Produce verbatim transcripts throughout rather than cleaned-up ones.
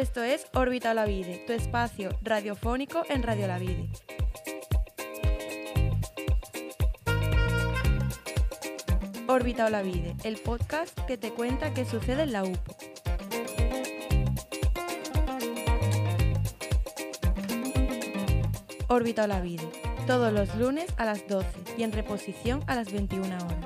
Esto es Órbita Olavide, tu espacio radiofónico en Radio Olavide. Órbita Olavide, el podcast que te cuenta qué sucede en la U P O. Órbita Olavide, todos los lunes a las doce y en reposición a las veintiuna horas.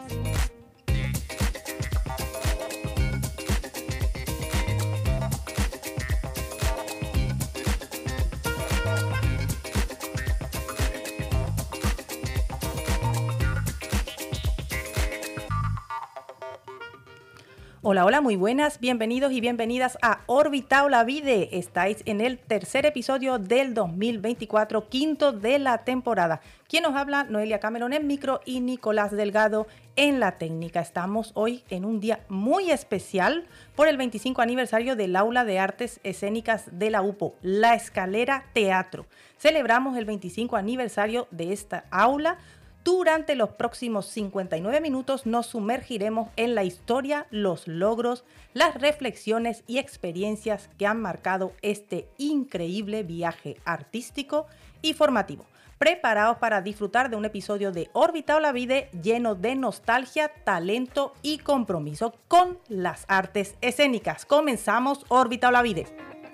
Hola, hola, muy buenas, bienvenidos y bienvenidas a Órbita Olavide. Estáis en el tercer episodio del dos mil veinticuatro, quinto de la temporada. Quien nos habla, Noelia Cameron en micro y Nicolás Delgado en la técnica. Estamos hoy en un día muy especial por el veinticinco aniversario del Aula de Artes Escénicas de la U P O, La Escalera Teatro. Celebramos el veinticinco aniversario de esta aula. Durante los próximos cincuenta y nueve minutos nos sumergiremos en la historia, los logros, las reflexiones y experiencias que han marcado este increíble viaje artístico y formativo. Preparados para disfrutar de un episodio de Órbita Olavide lleno de nostalgia, talento y compromiso con las artes escénicas. Comenzamos Órbita Olavide.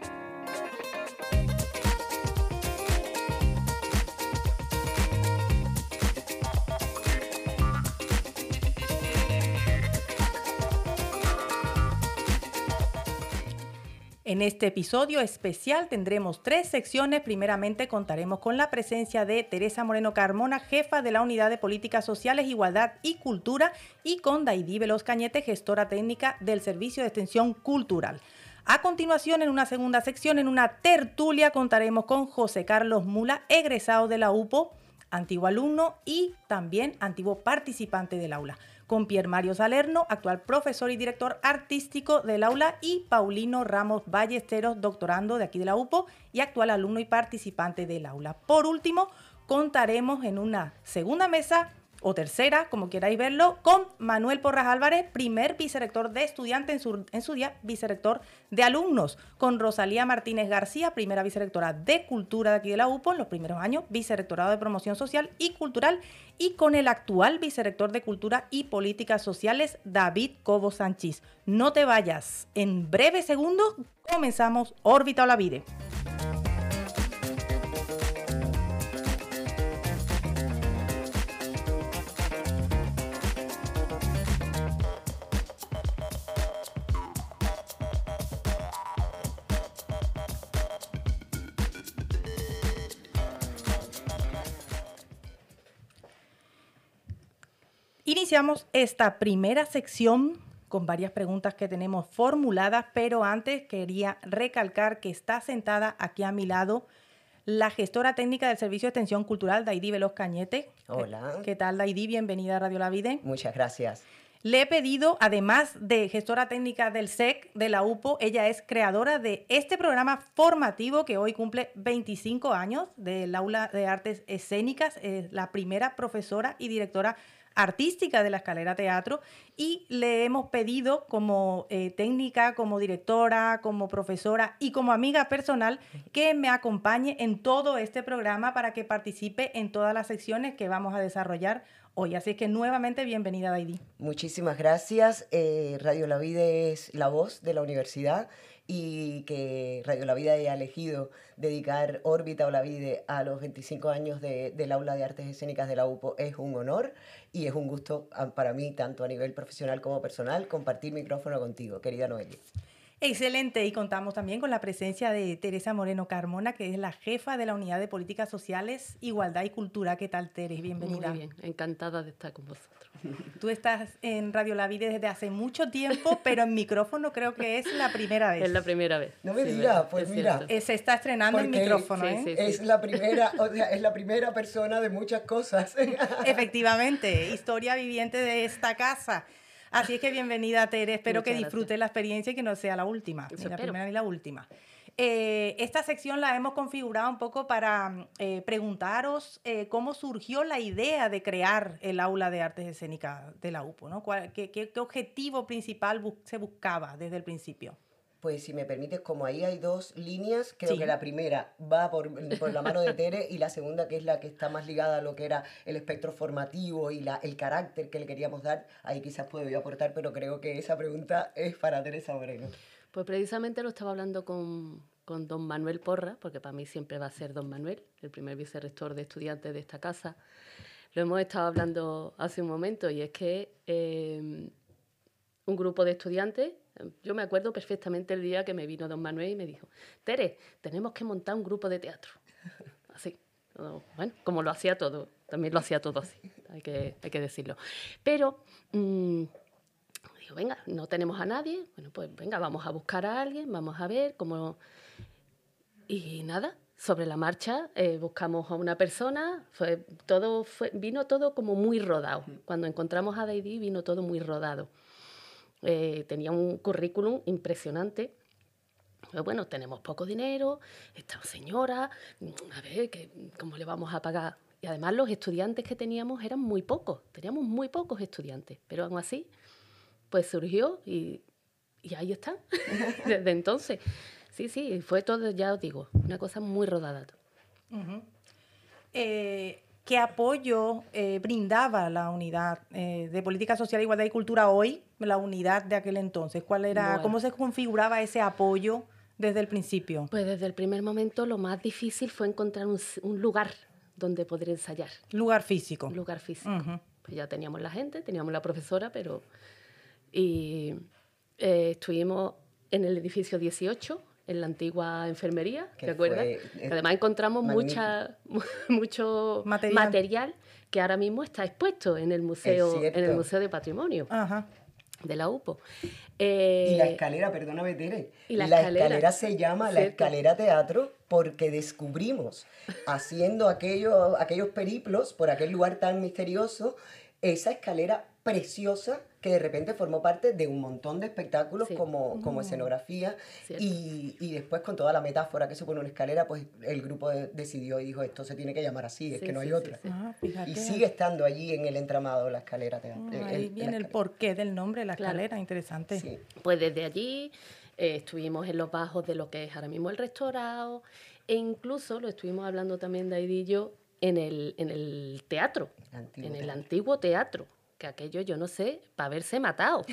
En este episodio especial tendremos tres secciones. Primeramente contaremos con la presencia de Teresa Moreno Carmona, jefa de la Unidad de Políticas Sociales, Igualdad y Cultura, y con Daidí Veloz Cañete, gestora técnica del Servicio de Extensión Cultural. A continuación, en una segunda sección, en una tertulia, contaremos con José Carlos Mula, egresado de la U P O, antiguo alumno y también antiguo participante del aula. Con Pierre Mario Salerno, actual profesor y director artístico del aula, y Paulino Ramos Ballesteros, doctorando de aquí de la U P O y actual alumno y participante del aula. Por último, contaremos en una segunda mesa, o tercera, como queráis verlo, con Manuel Porras Álvarez, primer vicerrector de estudiantes, en su, en su día vicerrector de alumnos, con Rosalía Martínez García, primera vicerrectora de Cultura de aquí de la U P O en los primeros años, vicerrectorado de Promoción Social y Cultural, y con el actual vicerrector de Cultura y Políticas Sociales, David Cobo Sánchez. No te vayas, en breves segundos comenzamos Órbita Olavide. Iniciamos esta primera sección con varias preguntas que tenemos formuladas, pero antes quería recalcar que está sentada aquí a mi lado la gestora técnica del Servicio de Extensión Cultural, Daidí Veloz Cañete. Hola. ¿Qué tal, Daidí? Bienvenida a Radio Olavide. Muchas gracias. Le he pedido, además de gestora técnica del S E C de la U P O, ella es creadora de este programa formativo que hoy cumple veinticinco años del Aula de Artes Escénicas, es la primera profesora y directora artística de La Escalera Teatro, y le hemos pedido como eh, técnica, como directora, como profesora y como amiga personal que me acompañe en todo este programa para que participe en todas las secciones que vamos a desarrollar hoy. Así que nuevamente bienvenida, Daidí. Muchísimas gracias. Eh, Radio Olavide es la voz de la universidad, y que Radio Olavide haya elegido dedicar Órbita Olavide a los veinticinco años de, del Aula de Artes Escénicas de la U P O es un honor y es un gusto para mí, tanto a nivel profesional como personal, compartir micrófono contigo, querida Noelia. Excelente, y contamos también con la presencia de Teresa Moreno Carmona, que es la jefa de la Unidad de Políticas Sociales, Igualdad y Cultura. ¿Qué tal, Teres? Bienvenida. Muy bien, encantada de estar con vosotros. Tú estás en Radio Olavide desde hace mucho tiempo, pero en micrófono creo que es la primera vez. Es la primera vez. No me sí, digas, pues mira. Eh, se está estrenando el micrófono, sí, ¿eh? Sí, sí. Es la primera, o sea, es la primera persona de muchas cosas. Efectivamente, historia viviente de esta casa. Así es que bienvenida, Tere. Espero Muchas que disfrutes gracias. La experiencia y que no sea la última, Eso ni la espero. primera ni la última. Eh, esta sección la hemos configurado un poco para eh, preguntaros eh, cómo surgió la idea de crear el Aula de Artes Escénicas de la U P O, ¿no? ¿Cuál, qué, qué, ¿Qué objetivo principal bu- se buscaba desde el principio? Pues si me permites, como ahí hay dos líneas, creo Sí. que la primera va por, por la mano de Tere y la segunda, que es la que está más ligada a lo que era el espectro formativo y la, el carácter que le queríamos dar, ahí quizás puedo yo aportar, pero creo que esa pregunta es para Teresa Moreno. Pues precisamente lo estaba hablando con, con don Manuel Porra, porque para mí siempre va a ser don Manuel, el primer vicerrector de estudiantes de esta casa. Lo hemos estado hablando hace un momento y es que eh, un grupo de estudiantes, yo me acuerdo perfectamente el día que me vino don Manuel y me dijo, Tere, tenemos que montar un grupo de teatro. Así, bueno, como lo hacía todo, también lo hacía todo así, hay que, hay que decirlo. Pero, mmm, digo, venga, no tenemos a nadie, bueno, pues venga, vamos a buscar a alguien, vamos a ver cómo... Y nada, sobre la marcha eh, buscamos a una persona, fue, todo fue, vino todo como muy rodado. Cuando encontramos a Daidí vino todo muy rodado. Eh, tenía un currículum impresionante. Pero bueno, tenemos poco dinero, esta señora, a ver, ¿qué, ¿cómo le vamos a pagar? Y además los estudiantes que teníamos eran muy pocos, teníamos muy pocos estudiantes, pero aún así, pues surgió y, y ahí están, desde entonces. Sí, sí, fue todo, ya os digo, una cosa muy rodada. Uh-huh. Eh, ¿Qué apoyo eh, brindaba la unidad eh, de Política Social, Igualdad y Cultura hoy, la unidad de aquel entonces? ¿Cuál era, Bueno. ¿Cómo se configuraba ese apoyo desde el principio? Pues desde el primer momento lo más difícil fue encontrar un, un lugar donde poder ensayar. Lugar físico. Un lugar físico. Uh-huh. Pues ya teníamos la gente, teníamos la profesora, pero... Y eh, estuvimos en el edificio dieciocho, en la antigua enfermería, Que ¿te acuerdas? fue, Que además encontramos mucha, mucho Material. material que ahora mismo está expuesto en el museo, Es en el Museo de Patrimonio Ajá. de la U P O. Eh, Y la escalera, perdóname, Tere, y la la escalera, escalera se llama la ¿cierto? escalera teatro porque descubrimos, haciendo aquello, aquellos periplos por aquel lugar tan misterioso, esa escalera preciosa que de repente formó parte de un montón de espectáculos Sí. como, como Mm. escenografía Cierto. y, y después con toda la metáfora que supone una escalera, pues el grupo de- decidió y dijo, esto se tiene que llamar así, es Sí, que no hay sí, sí, otra. sí. Ah, fíjate. Y sigue estando allí en el entramado la escalera teatro. Ah, el- ahí el- viene la el escalera. porqué del nombre de la Claro. escalera, interesante. Sí. Pues desde allí eh, estuvimos en los bajos de lo que es ahora mismo el restaurado e incluso lo estuvimos hablando también Daidí y yo en el, en el teatro, Antiguo en el teatro. antiguo teatro, que aquello yo no sé, para haberse matado.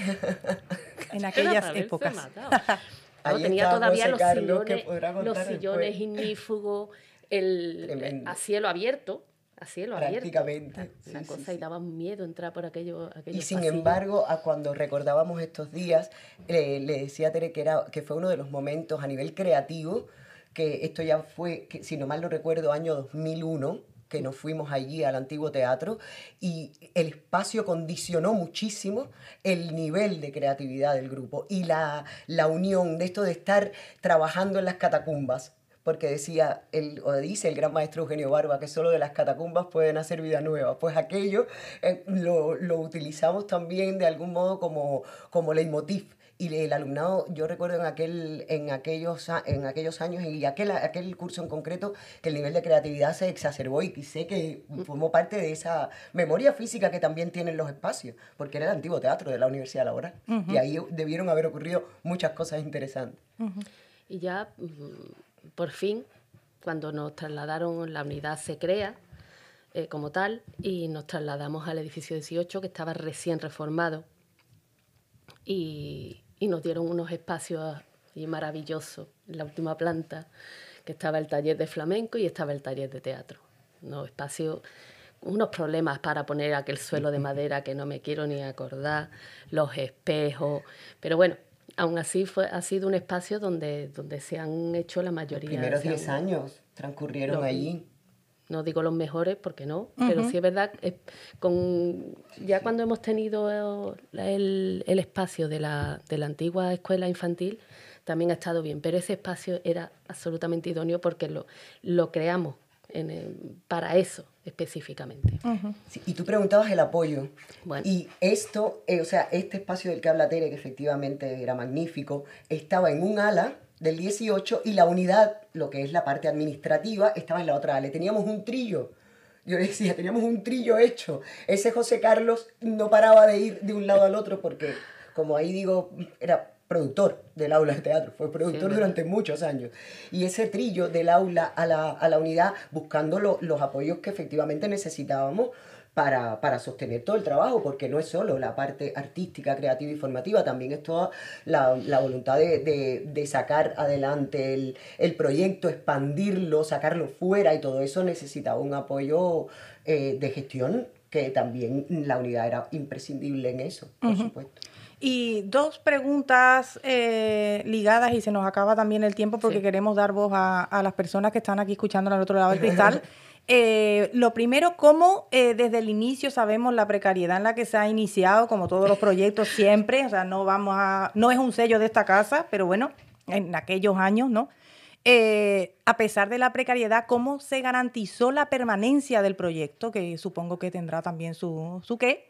En Era aquellas para haberse épocas. matado. Ahí No, tenía está todavía José los Carlos, que sillones, podrá los contar sillones después. ignífugos, el, Tremendo. a cielo abierto, a cielo abierto. Prácticamente, Una sí, cosa sí, y sí. daba miedo entrar por aquello, aquellos Y sin pasillos. embargo, a cuando recordábamos estos días, eh, le decía a Tere que, era, que fue uno de los momentos a nivel creativo, que esto ya fue, que, si no mal no recuerdo, año dos mil uno, que nos fuimos allí al antiguo teatro, y el espacio condicionó muchísimo el nivel de creatividad del grupo y la, la unión de esto de estar trabajando en las catacumbas. Porque decía, el, o dice el gran maestro Eugenio Barba, que solo de las catacumbas pueden hacer vida nueva. Pues aquello eh, lo, lo utilizamos también de algún modo como, como leitmotiv. Y el alumnado, yo recuerdo en, aquel, en, aquellos, a- en aquellos años y aquel, aquel curso en concreto, que el nivel de creatividad se exacerbó y sé que formó parte de esa memoria física que también tienen los espacios, porque era el antiguo teatro de la Universidad Laboral. Ujú. Y ahí debieron haber ocurrido muchas cosas interesantes. Ujú. Y ya, mm, por fin, cuando nos trasladaron, la unidad se crea eh, como tal y nos trasladamos al edificio dieciocho, que estaba recién reformado. Y, y nos dieron unos espacios y maravillosos en la última planta, que estaba el taller de flamenco y estaba el taller de teatro. Unos espacios, unos problemas para poner aquel suelo de madera que no me quiero ni acordar, los espejos, pero bueno, aún así fue, ha sido un espacio donde, donde se han hecho la Los mayoría. primeros se han- diez años transcurrieron Los- allí. No digo los mejores porque no, pero sí es verdad, eh, con, ya cuando hemos tenido el, el espacio de la, de la antigua escuela infantil, también ha estado bien, pero ese espacio era absolutamente idóneo porque lo, lo creamos en el- para eso específicamente. Ujú. Sí, y tú preguntabas el apoyo. Bueno. Y esto, eh, o sea, este espacio del que habla Tere, que efectivamente era magnífico, estaba en un ala del dieciocho y la unidad, lo que es la parte administrativa, estaba en la otra ala. Teníamos un trillo. Yo le decía, teníamos un trillo hecho. Ese José Carlos no paraba de ir de un lado al otro porque, como ahí digo, era productor del aula de teatro, fue productor sí, durante muchos años. Y ese trillo del aula a la, a la unidad, buscando lo, los apoyos que efectivamente necesitábamos para, para sostener todo el trabajo, porque no es solo la parte artística, creativa y formativa, también es toda la, la voluntad de, de, de sacar adelante el, el proyecto, expandirlo, sacarlo fuera, y todo eso necesitaba un apoyo eh, de gestión, que también la unidad era imprescindible en eso, por uh-huh. supuesto. Y dos preguntas eh, ligadas, y se nos acaba también el tiempo porque sí. queremos dar voz a, a las personas que están aquí escuchando al otro lado del cristal. Eh, lo primero, ¿cómo eh, desde el inicio sabemos la precariedad en la que se ha iniciado, como todos los proyectos siempre? O sea, no vamos a, no es un sello de esta casa, pero bueno, en aquellos años, ¿no? Eh, a pesar de la precariedad, ¿cómo se garantizó la permanencia del proyecto? Que supongo que tendrá también su, su qué.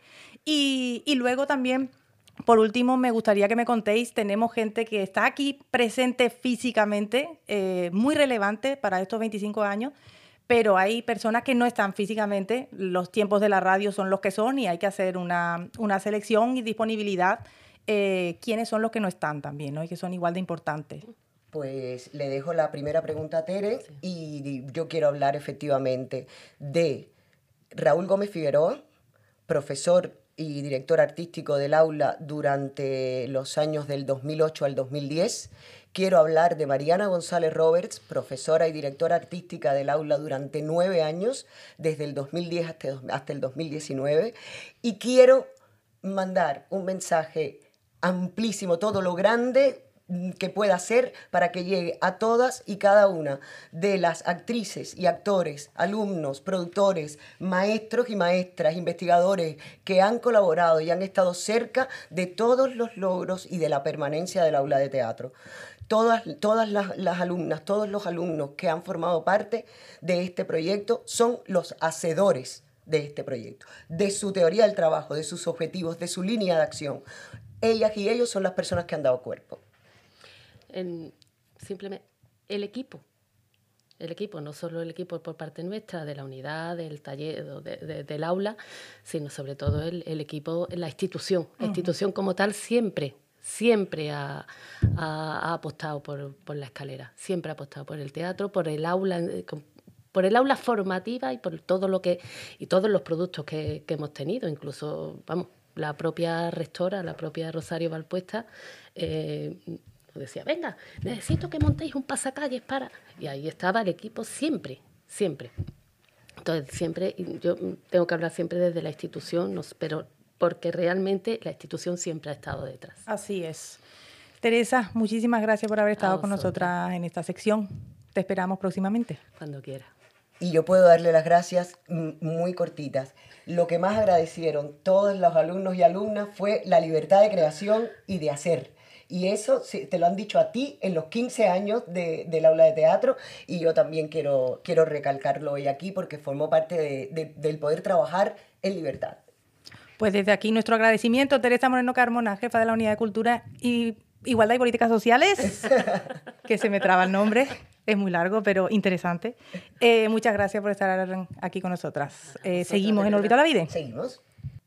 Y, y luego también, por último, me gustaría que me contéis, tenemos gente que está aquí presente físicamente, eh, muy relevante para estos veinticinco años, pero hay personas que no están físicamente, los tiempos de la radio son los que son y hay que hacer una, una selección y disponibilidad. Eh, ¿Quiénes son los que no están también, ¿no? Y que son igual de importantes? Pues le dejo la primera pregunta a Tere, sí. y yo quiero hablar efectivamente de Raúl Gómez Figueroa, profesor y director artístico del aula durante los años del dos mil ocho al dos mil diez. Quiero hablar de Mariana González Roberts, profesora y directora artística del aula durante nueve años, desde el dos mil diez hasta, hasta el dos mil diecinueve. Y quiero mandar un mensaje amplísimo, todo lo grande que pueda ser, para que llegue a todas y cada una de las actrices y actores, alumnos, productores, maestros y maestras, investigadores que han colaborado y han estado cerca de todos los logros y de la permanencia del aula de teatro. Todas, todas las, las alumnas, todos los alumnos que han formado parte de este proyecto son los hacedores de este proyecto, de su teoría del trabajo, de sus objetivos, de su línea de acción. Ellas y ellos son las personas que han dado cuerpo. En, simplemente el equipo, el equipo, no solo el equipo por parte nuestra, de la unidad, del taller, de, de, del aula, sino sobre todo el, el equipo, la institución. La uh-huh. institución como tal siempre, siempre ha, ha, ha apostado por, por la escalera, siempre ha apostado por el teatro, por el aula, por el aula formativa y por todo lo que, y todos los productos que, que hemos tenido, incluso, vamos, la propia rectora, la propia Rosario Valpuesta, eh, decía, venga, necesito que montéis un pasacalles para... Y ahí estaba el equipo siempre, siempre. Entonces, siempre, yo tengo que hablar siempre desde la institución, no, pero porque realmente la institución siempre ha estado detrás. Así es. Teresa, muchísimas gracias por haber estado con nosotras en esta sección. Te esperamos próximamente. Cuando quiera. Y yo puedo darle las gracias muy cortitas. Lo que más agradecieron todos los alumnos y alumnas fue la libertad de creación y de hacer. Y eso te lo han dicho a ti en los quince años de, del aula de teatro, y yo también quiero, quiero recalcarlo hoy aquí porque formó parte de, de, del poder trabajar en libertad. Pues desde aquí nuestro agradecimiento, Teresa Moreno Carmona, jefa de la Unidad de Cultura y Igualdad y Políticas Sociales, que se me traba el nombre, es muy largo pero interesante. Eh, muchas gracias por estar aquí con nosotras. Eh, ¿Seguimos en Órbita Olavide? Seguimos.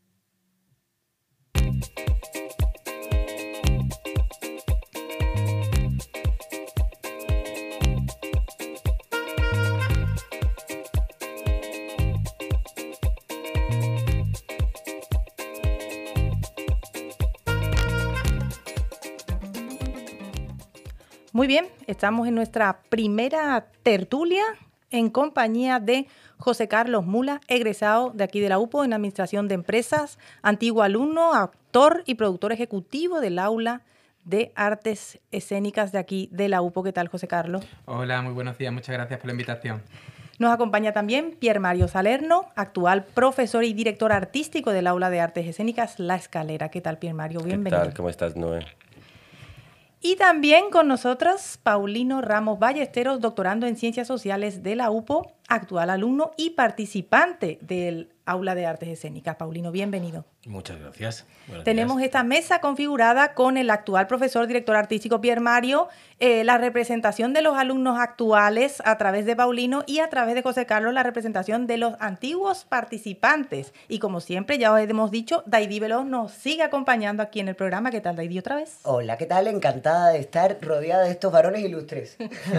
Muy bien, estamos en nuestra primera tertulia en compañía de José Carlos Mula, egresado de aquí de la U P O en Administración de Empresas, antiguo alumno, actor y productor ejecutivo del Aula de Artes Escénicas de aquí de la U P O. ¿Qué tal, José Carlos? Hola, muy buenos días, muchas gracias por la invitación. Nos acompaña también Pier Mario Salerno, actual profesor y director artístico del Aula de Artes Escénicas La Escalera. ¿Qué tal, Pier Mario? Bienvenido. ¿Qué tal? ¿Cómo estás, Noé? Y también con nosotros Paulino Ramos Ballesteros, doctorando en Ciencias Sociales de la U P O, actual alumno y participante del Aula de Artes Escénicas. Paulino, bienvenido. Muchas gracias. Buenos Tenemos días. esta mesa configurada con el actual profesor, director artístico Pierre Mario, eh, la representación de los alumnos actuales a través de Paulino y a través de José Carlos la representación de los antiguos participantes. Y como siempre, ya os hemos dicho, Daidí Veloz nos sigue acompañando aquí en el programa. ¿Qué tal, Daidí, otra vez? Hola, ¿qué tal? Encantada de estar rodeada de estos varones ilustres.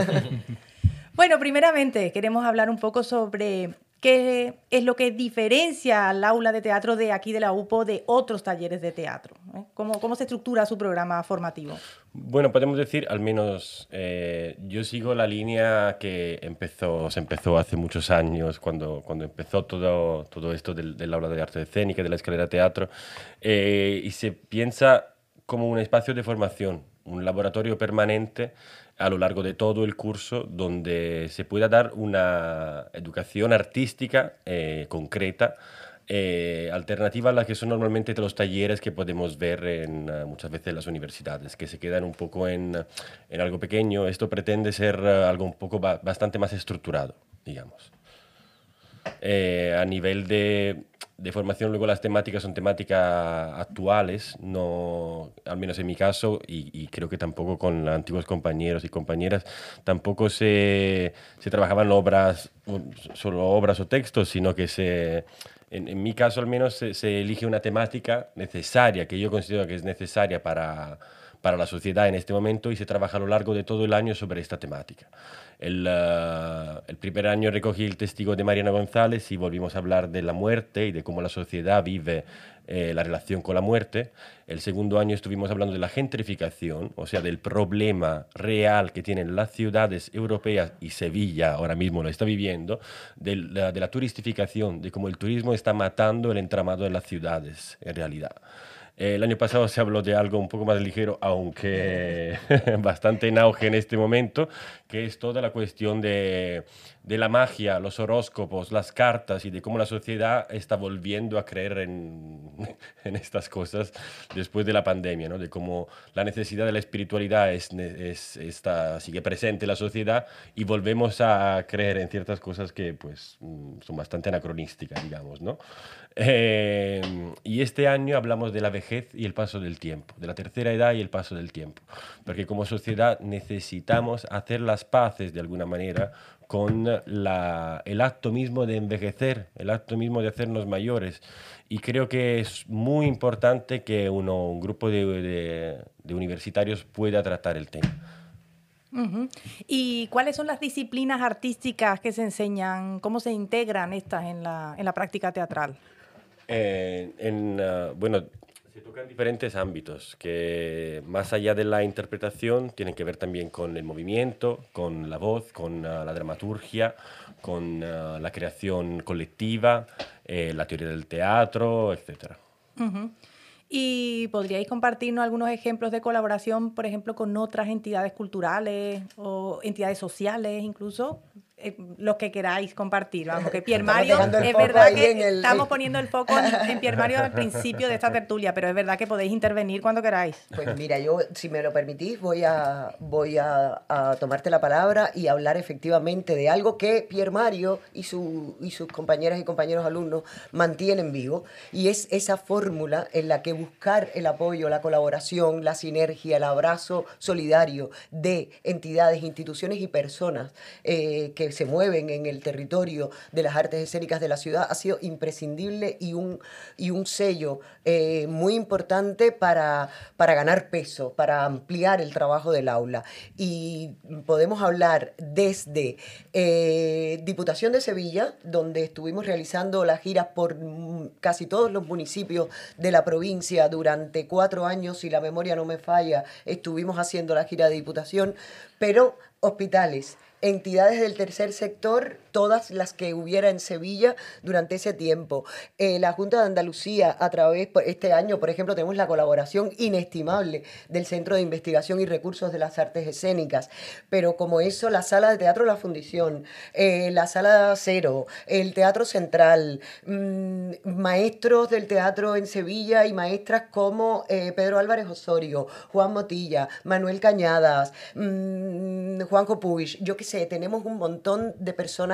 Bueno, primeramente queremos hablar un poco sobre qué es lo que diferencia al aula de teatro de aquí de la U P O de otros talleres de teatro. ¿eh? ¿Cómo, ¿Cómo se estructura su programa formativo? Bueno, podemos decir, al menos eh, yo sigo la línea que empezó, se empezó hace muchos años, cuando, cuando empezó todo, todo esto del, del aula de arte escénica, de la escalera de teatro, eh, y se piensa como un espacio de formación, un laboratorio permanente a lo largo de todo el curso, donde se pueda dar una educación artística eh, concreta, eh, alternativa a la que son normalmente los talleres que podemos ver en, uh, muchas veces en las universidades, que se quedan un poco en, en algo pequeño. Esto pretende ser uh, algo un poco ba bastante más estructurado, digamos. Eh, a nivel de, de formación, luego las temáticas son temáticas actuales, no, al menos en mi caso, y, y creo que tampoco con antiguos compañeros y compañeras, tampoco se, se trabajaban obras, solo obras o textos, sino que se, en, en mi caso al menos se, se elige una temática necesaria, que yo considero que es necesaria para, para la sociedad en este momento, y se trabaja a lo largo de todo el año sobre esta temática. El, uh, el primer año recogí el testigo de Mariana González y volvimos a hablar de la muerte y de cómo la sociedad vive eh, la relación con la muerte. El segundo año estuvimos hablando de la gentrificación, o sea, del problema real que tienen las ciudades europeas, y Sevilla ahora mismo lo está viviendo, de la, de la turistificación, de cómo el turismo está matando el entramado de las ciudades en realidad. El año pasado se habló de algo un poco más ligero, aunque bastante en auge en este momento, que es toda la cuestión de, de la magia, los horóscopos, las cartas, y de cómo la sociedad está volviendo a creer en, en estas cosas después de la pandemia, ¿no? De cómo la necesidad de la espiritualidad es, es, está, sigue presente en la sociedad, y volvemos a creer en ciertas cosas que pues, son bastante anacronísticas, digamos, ¿no? Eh, y este año hablamos de la vejez y el paso del tiempo, de la tercera edad y el paso del tiempo, porque como sociedad necesitamos hacer las paces de alguna manera con la, el acto mismo de envejecer, el acto mismo de hacernos mayores, y creo que es muy importante que uno, un grupo de, de, de universitarios pueda tratar el tema. Uh-huh. ¿Y cuáles son las disciplinas artísticas que se enseñan? ¿Cómo se integran estas en la, en la práctica teatral? Eh, en, uh, bueno, se tocan diferentes ámbitos que, más allá de la interpretación, tienen que ver también con el movimiento, con la voz, con uh, la dramaturgia, con uh, la creación colectiva, eh, la teoría del teatro, etcétera. Uh-huh. ¿Y podríais compartirnos algunos ejemplos de colaboración, por ejemplo, con otras entidades culturales o entidades sociales incluso? Eh, los que queráis compartir, vamos, que Pierre Mario, es verdad que el... estamos poniendo el foco en, en Pierre Mario al principio de esta tertulia, pero es verdad que podéis intervenir cuando queráis. Pues mira, yo, si me lo permitís, voy a, voy a, a tomarte la palabra y hablar efectivamente de algo que Pierre Mario y, su, y sus compañeras y compañeros alumnos mantienen vivo, y es esa fórmula en la que buscar el apoyo, la colaboración, la sinergia, el abrazo solidario de entidades, instituciones y personas eh, que se mueven en el territorio de las artes escénicas de la ciudad ha sido imprescindible y un, y un sello eh, muy importante para, para ganar peso, para ampliar el trabajo del aula. Y podemos hablar desde eh, Diputación de Sevilla, donde estuvimos realizando las giras por casi todos los municipios de la provincia durante cuatro años, si la memoria no me falla, estuvimos haciendo la gira de Diputación, pero hospitales, entidades del tercer sector, todas las que hubiera en Sevilla durante ese tiempo. Eh, la Junta de Andalucía, a través, este año, por ejemplo, tenemos la colaboración inestimable del Centro de Investigación y Recursos de las Artes Escénicas, pero como eso, la Sala de Teatro La Fundición, eh, la Sala Cero, el Teatro Central, mmm, maestros del teatro en Sevilla y maestras como eh, Pedro Álvarez Osorio, Juan Motilla, Manuel Cañadas, mmm, Juanjo Puig, yo qué sé, tenemos un montón de personas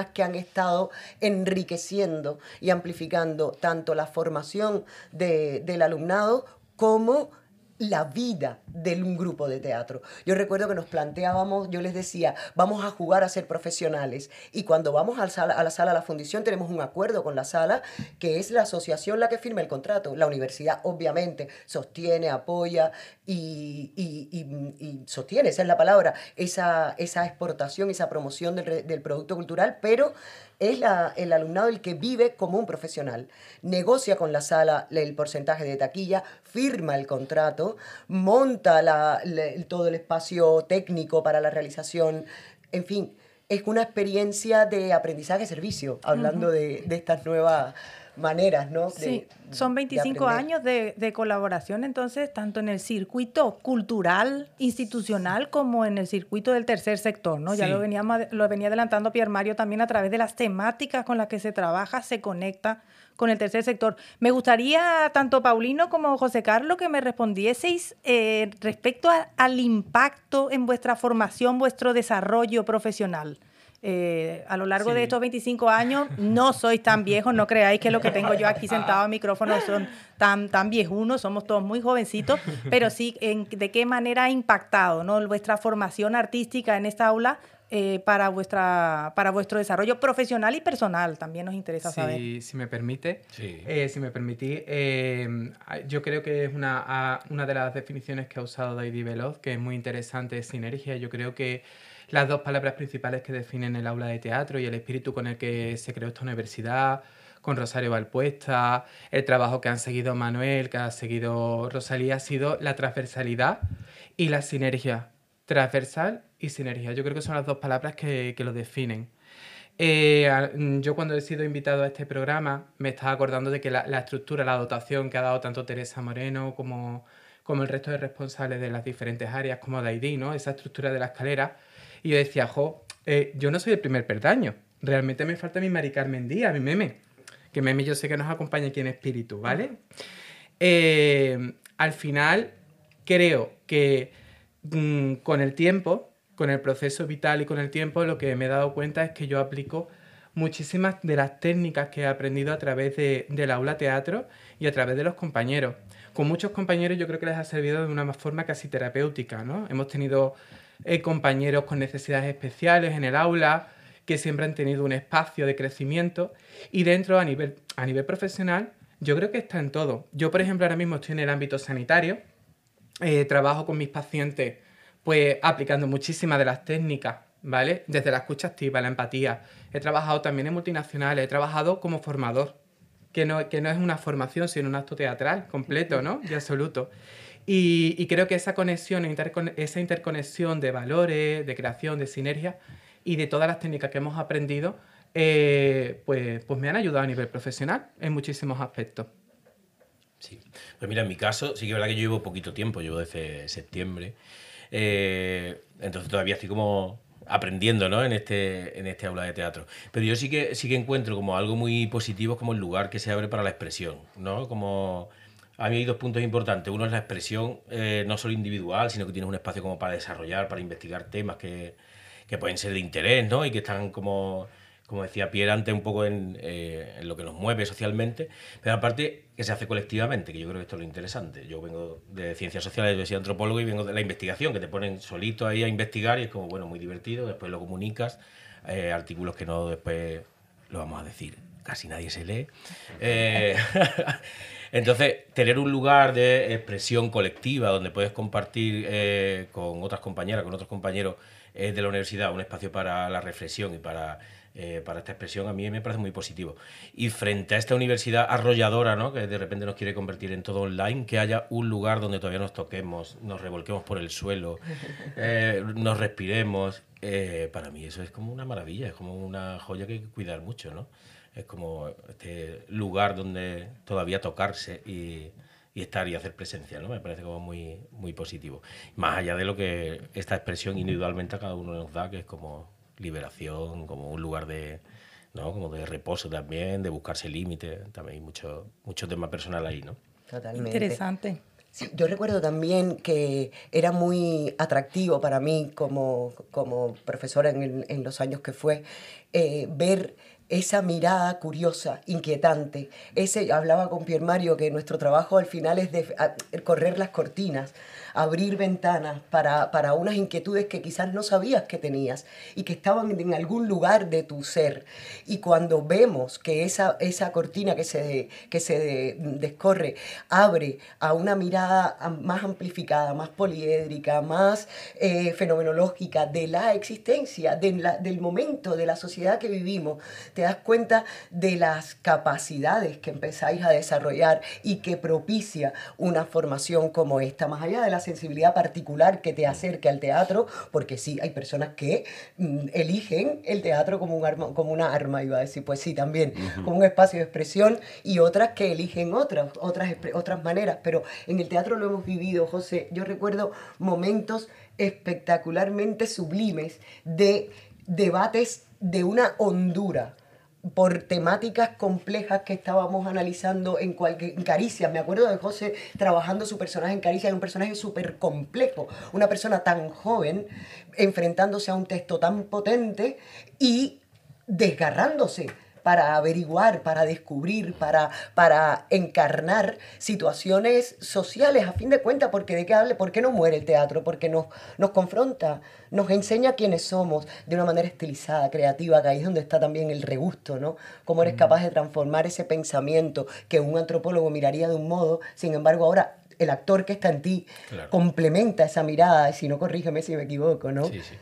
que han estado enriqueciendo y amplificando tanto la formación de, del alumnado como la vida de un grupo de teatro. Yo recuerdo que nos planteábamos, yo les decía, vamos a jugar a ser profesionales, y cuando vamos a la sala, a la sala, a la fundición, tenemos un acuerdo con la sala, que es la asociación la que firma el contrato. La universidad, obviamente, sostiene, apoya y, y, y, y sostiene, esa es la palabra, esa, esa exportación, esa promoción del, del producto cultural, pero es la, el alumnado el que vive como un profesional. Negocia con la sala el porcentaje de taquilla, firma el contrato, monta la, la, todo el espacio técnico para la realización. En fin, es una experiencia de aprendizaje-servicio, hablando uh-huh. de, de estas nuevas maneras, ¿no? De, sí, son veinticinco de años de, de colaboración, entonces, tanto en el circuito cultural, institucional, como en el circuito del tercer sector, ¿no? Sí. Ya lo, veníamos, lo venía adelantando Pierre Mario también, a través de las temáticas con las que se trabaja, se conecta con el tercer sector. Me gustaría, tanto Paulino como José Carlos, que me respondieseis eh, respecto a, al impacto en vuestra formación, vuestro desarrollo profesional. Eh, a lo largo sí. de estos veinticinco años, no sois tan viejos, no creáis que lo que tengo yo aquí sentado en micrófono son tan, tan viejunos, somos todos muy jovencitos, pero sí, en, de qué manera ha impactado, ¿no?, vuestra formación artística en esta aula eh, para, vuestra, para vuestro desarrollo profesional y personal. También nos interesa sí, saber. Si me permite, sí. eh, si me permitís, eh, yo creo que es una, una de las definiciones que ha usado David Veloz, que es muy interesante, es sinergia. Yo creo que las dos palabras principales que definen el aula de teatro y el espíritu con el que se creó esta universidad, con Rosario Valpuesta, el trabajo que han seguido Manuel, que ha seguido Rosalía, ha sido la transversalidad y la sinergia. Transversal y sinergia. Yo creo que son las dos palabras que, que lo definen. Eh, yo cuando he sido invitado a este programa me estaba acordando de que la, la estructura, la dotación que ha dado tanto Teresa Moreno como, como el resto de responsables de las diferentes áreas, como Daidí, ¿no?, esa estructura de la escalera. Y yo decía, jo, eh, yo no soy el primer peldaño. Realmente me falta mi Mari Carmen Díaz, mi Meme. Que Meme yo sé que nos acompaña aquí en espíritu, ¿vale? Eh, al final, creo que mmm, con el tiempo, con el proceso vital y con el tiempo, lo que me he dado cuenta es que yo aplico muchísimas de las técnicas que he aprendido a través de, del aula teatro y a través de los compañeros. Con muchos compañeros yo creo que les ha servido de una forma casi terapéutica, ¿no? Hemos tenido eh, compañeros con necesidades especiales en el aula, que siempre han tenido un espacio de crecimiento, y dentro, a nivel, a nivel profesional, yo creo que está en todo. Yo, por ejemplo, ahora mismo estoy en el ámbito sanitario, eh, trabajo con mis pacientes pues aplicando muchísimas de las técnicas, ¿vale? Desde la escucha activa, la empatía. He trabajado también en multinacionales, he trabajado como formador, que no, que no es una formación, sino un acto teatral completo, ¿no?, y absoluto. Y, y creo que esa conexión, intercon- esa interconexión de valores, de creación, de sinergia y de todas las técnicas que hemos aprendido, eh, pues, pues me han ayudado a nivel profesional en muchísimos aspectos. Sí, pues mira, en mi caso sí que es verdad que yo llevo poquito tiempo, llevo desde septiembre, eh, entonces todavía estoy como aprendiendo, ¿no?, en este, en este aula de teatro. Pero yo sí que, sí que encuentro como algo muy positivo como el lugar que se abre para la expresión, ¿no? Como a mí hay dos puntos importantes. Uno es la expresión, eh, no solo individual, sino que tienes un espacio como para desarrollar, para investigar temas que, que pueden ser de interés, ¿no?, y que están como... como decía Pierre antes, un poco en, eh, en lo que nos mueve socialmente, pero aparte que se hace colectivamente, que yo creo que esto es lo interesante. Yo vengo de ciencias sociales, yo soy antropólogo y vengo de la investigación, que te ponen solito ahí a investigar y es como, bueno, muy divertido, después lo comunicas, eh, artículos que no después, lo vamos a decir, casi nadie se lee. Eh, entonces, tener un lugar de expresión colectiva donde puedes compartir eh, con otras compañeras, con otros compañeros eh, de la universidad, un espacio para la reflexión y para... Eh, para esta expresión, a mí me parece muy positivo. Y frente a esta universidad arrolladora, ¿no?, que de repente nos quiere convertir en todo online, que haya un lugar donde todavía nos toquemos, nos revolquemos por el suelo, eh, nos respiremos, eh, para mí eso es como una maravilla, es como una joya que hay que cuidar mucho, ¿no? Es como este lugar donde todavía tocarse y, y estar y hacer presencia, ¿no? Me parece como muy, muy positivo. Más allá de lo que esta expresión individualmente a cada uno nos da, que es como liberación, como un lugar de, ¿no?, como de reposo también, de buscarse límites, también hay mucho, mucho tema personal ahí, ¿no? Totalmente. Interesante. Sí, yo recuerdo también que era muy atractivo para mí como, como profesora en, en los años que fue, eh, ver esa mirada curiosa, inquietante. Ese, hablaba con Pierre Mario que nuestro trabajo al final es de, a, correr las cortinas, abrir ventanas para, para unas inquietudes que quizás no sabías que tenías y que estaban en algún lugar de tu ser. Y cuando vemos que esa, esa cortina que se, que se descorre abre a una mirada más amplificada, más poliédrica, más eh, fenomenológica de la existencia, de la, del momento, de la sociedad que vivimos, te das cuenta de las capacidades que empezáis a desarrollar y que propicia una formación como esta, más allá de la sensibilidad particular que te acerque al teatro, porque sí, hay personas que mm, eligen el teatro como, un arma, como una arma, iba a decir, pues sí, también, uh-huh. como un espacio de expresión, y otras que eligen otras, otras, otras maneras, pero en el teatro lo hemos vivido, José. Yo recuerdo momentos espectacularmente sublimes de debates de una hondura por temáticas complejas que estábamos analizando en, cualquier, en Caricias. Me acuerdo de José trabajando su personaje en Caricias, un personaje súper complejo, una persona tan joven enfrentándose a un texto tan potente y desgarrándose para averiguar, para descubrir, para, para encarnar situaciones sociales, a fin de cuentas, porque de qué hable, ¿por qué no muere el teatro? Porque nos, nos confronta, nos enseña quiénes somos de una manera estilizada, creativa, que ahí es donde está también el regusto, ¿no? Cómo eres capaz de transformar ese pensamiento que un antropólogo miraría de un modo, sin embargo ahora el actor que está en ti claro. complementa esa mirada, y si no, corrígeme si me equivoco, ¿no? Sí, sí.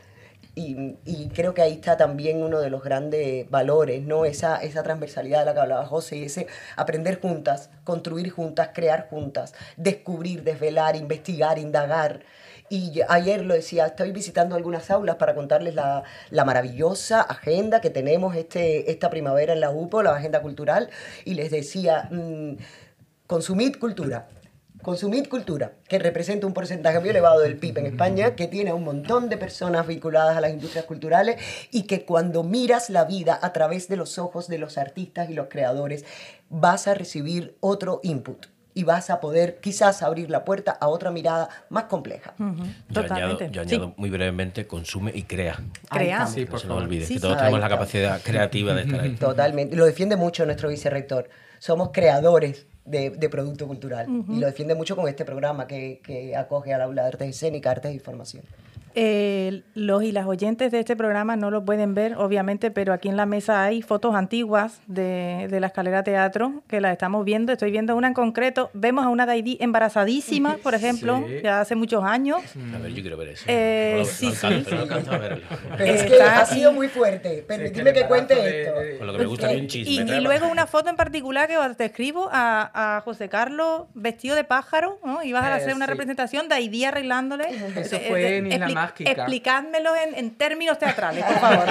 Y, y creo que ahí está también uno de los grandes valores, ¿no? Esa, esa transversalidad de la que hablaba José, y ese aprender juntas, construir juntas, crear juntas, descubrir, desvelar, investigar, indagar. Y ayer lo decía, estoy visitando algunas aulas para contarles la, la maravillosa agenda que tenemos este, esta primavera en la U P O, la agenda cultural, y les decía, mmm, consumid cultura. Consumid cultura, que representa un porcentaje muy elevado del P I B en España, que tiene un montón de personas vinculadas a las industrias culturales y que cuando miras la vida a través de los ojos de los artistas y los creadores, vas a recibir otro input y vas a poder quizás abrir la puerta a otra mirada más compleja. Uh-huh. Yo añado, yo añado sí. muy brevemente, consume y crea. Crea. Sí, por no se nos olvide, sí, que todos sí. tenemos la capacidad creativa de estar ahí. Totalmente, lo defiende mucho nuestro vicerrector. Somos creadores de, de producto cultural. Uh-huh. Y lo defiende mucho con este programa que, que acoge al aula de artes escénicas, artes y formación. Eh, los y las oyentes de este programa no lo pueden ver, obviamente, pero aquí en la mesa hay fotos antiguas de, de la Escalera Teatro, que las estamos viendo. Estoy viendo una en concreto. Vemos a una Daidí embarazadísima, por ejemplo, sí. ya hace muchos años. A ver, yo quiero ver eso. Eh, no, sí, no sí, alcanzo, sí. No alcanzo a verlo. Pero es que ha sido muy fuerte. Permitidme sí, que, que cuente de, esto. Con lo que me gusta a mí un chisme. Y, y luego una foto en particular que os describo a, a José Carlos vestido de pájaro, ¿no? Ibas a hacer eh, una sí. representación, Daidí arreglándole. Eso eh, fue en Isla expli- Mágica. Explicádmelo en, en términos teatrales, por favor.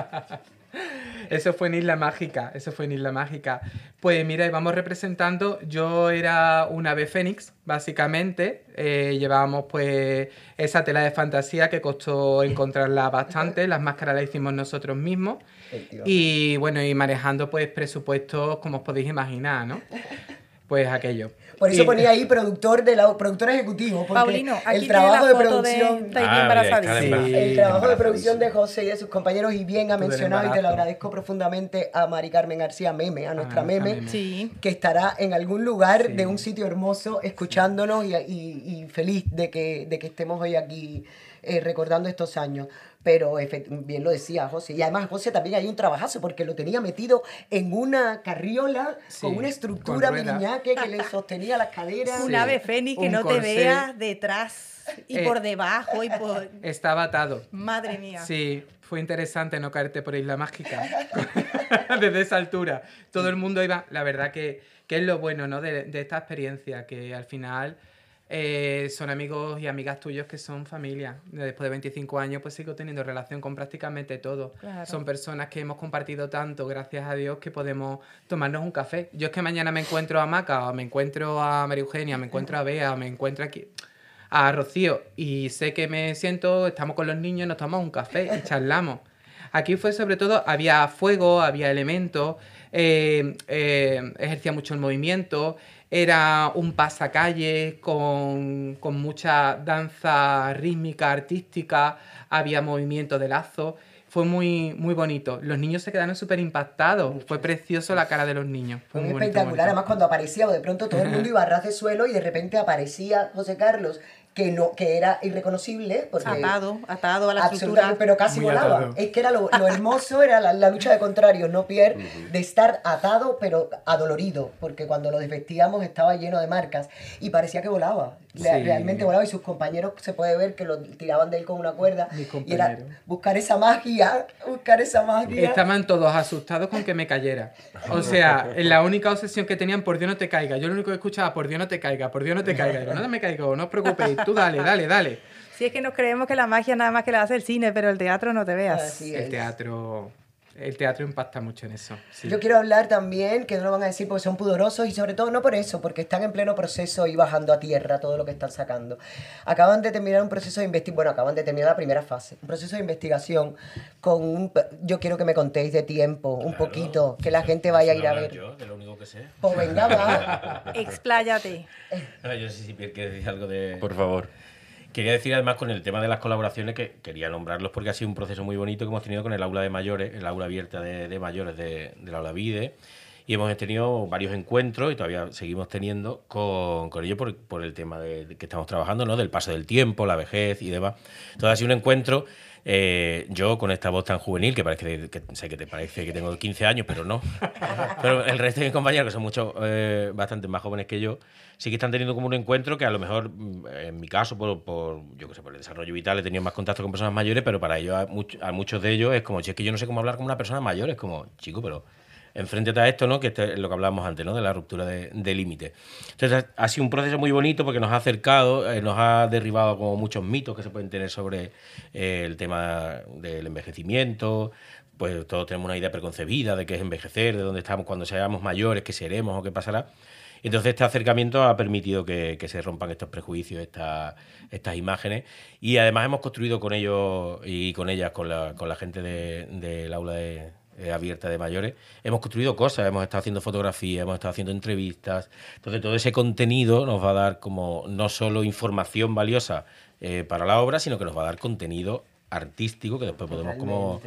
Eso fue en Isla Mágica, eso fue en Isla Mágica. Pues mira, íbamos representando, yo era un ave fénix, básicamente. Eh, llevábamos pues esa tela de fantasía que costó encontrarla bastante, las máscaras las hicimos nosotros mismos. Y bueno, y manejando pues presupuestos como os podéis imaginar, ¿no? Pues aquello. Por eso y... ponía ahí productor de la productor ejecutivo, porque Paulino, aquí el trabajo de producción, de, de ah, sí, el trabajo de producción de José y de sus compañeros, y bien ha mencionado, y te lo agradezco profundamente a Mari Carmen García Meme, a nuestra ah, Meme, meme. Sí. que estará en algún lugar sí. de un sitio hermoso escuchándonos y, y, y feliz de que, de que estemos hoy aquí eh, recordando estos años. Pero bien lo decía José, y además José también hay un trabajazo porque lo tenía metido en una carriola sí, con una estructura miriñaque que le sostenía las caderas. Un sí. ave fénix que un no corsé. Te veas detrás y eh, por debajo y por... Estaba atado. Madre mía. Sí, fue interesante no caerte por Isla Mágica desde esa altura. Todo el mundo iba... La verdad que, que es lo bueno, ¿no? de, de esta experiencia, que al final... Eh, son amigos y amigas tuyos que son familia. Después de veinticinco años pues sigo teniendo relación con prácticamente todo. Claro. Son personas que hemos compartido tanto, gracias a Dios, que podemos tomarnos un café. Yo es que mañana me encuentro a Maca, o me encuentro a María Eugenia, me encuentro a Bea, me encuentro aquí a Rocío, y sé que me siento, estamos con los niños, nos tomamos un café y charlamos. Aquí fue sobre todo, había fuego, había elementos, eh, eh, ejercía mucho el movimiento, era un pasacalle con, con mucha danza rítmica, artística, había movimiento de lazo. Fue muy, muy bonito. Los niños se quedaron súper impactados. Fue precioso la cara de los niños. Fue muy espectacular. Además, cuando aparecía, o de pronto todo el mundo iba a ras de suelo y de repente aparecía José Carlos, que no que era irreconocible. Porque atado, atado a la estructura. Pero casi muy volaba. Atado. Es que era lo, lo hermoso, era la, la lucha de contrarios, ¿no, Pierre? Uh-huh. De estar atado, pero adolorido, porque cuando lo desvestíamos estaba lleno de marcas y parecía que volaba. Sí. Realmente volaba y sus compañeros se puede ver que lo tiraban de él con una cuerda. Y era buscar esa magia, buscar esa magia. Estaban todos asustados con que me cayera. O sea, la única obsesión que tenían, por Dios no te caiga. Yo lo único que escuchaba, por Dios no te caiga, por Dios no te caiga. Yo, no me caigo, no os preocupéis, tú dale, dale, dale. Si es que nos creemos que la magia nada más que la hace el cine, pero el teatro no te veas. Así el es. teatro... El teatro impacta mucho en eso. Sí. Yo quiero hablar también, que no lo van a decir porque son pudorosos y sobre todo no por eso, porque están en pleno proceso y bajando a tierra todo lo que están sacando. Acaban de terminar un proceso de investigación, bueno, acaban de terminar la primera fase, un proceso de investigación con un... Yo quiero que me contéis de tiempo, un claro, poquito, que la gente vaya a ir a ver. Yo, de lo único que sé. Pues venga, va. Expláyate. No, yo no sé si Pierre quiere decir algo de... Por favor. Quería decir además con el tema de las colaboraciones que quería nombrarlos porque ha sido un proceso muy bonito que hemos tenido con el aula de mayores, el aula abierta de, de mayores de, de la aula Vide, y hemos tenido varios encuentros y todavía seguimos teniendo con, con ellos por, por el tema de, de que estamos trabajando, ¿no? Del paso del tiempo, la vejez y demás. Entonces ha sido un encuentro, eh, yo con esta voz tan juvenil, que parece que, que sé que te parece que tengo quince años, pero no. Pero el resto de mis compañeros, que son muchos, eh, bastante más jóvenes que yo, sí que están teniendo como un encuentro que a lo mejor, en mi caso, por, por yo qué sé, por el desarrollo vital, he tenido más contacto con personas mayores, pero para ellos, a, much, a muchos de ellos, es como, si es que yo no sé cómo hablar con una persona mayor, es como, chico, pero enfréntate a esto, ¿no? Que este es lo que hablábamos antes, ¿no? De la ruptura de, de límite. Entonces, ha, ha sido un proceso muy bonito porque nos ha acercado, eh, nos ha derribado como muchos mitos que se pueden tener sobre eh, el tema del envejecimiento. Pues todos tenemos una idea preconcebida de qué es envejecer, de dónde estamos cuando seamos mayores, qué seremos o qué pasará. Entonces este acercamiento ha permitido que, que se rompan estos prejuicios, esta, estas imágenes, y además hemos construido con ellos y con ellas, con la, con la gente del de, de aula de, de abierta de mayores, hemos construido cosas, hemos estado haciendo fotografías, hemos estado haciendo entrevistas. Entonces todo ese contenido nos va a dar como no solo información valiosa eh, para la obra, sino que nos va a dar contenido artístico que después podemos como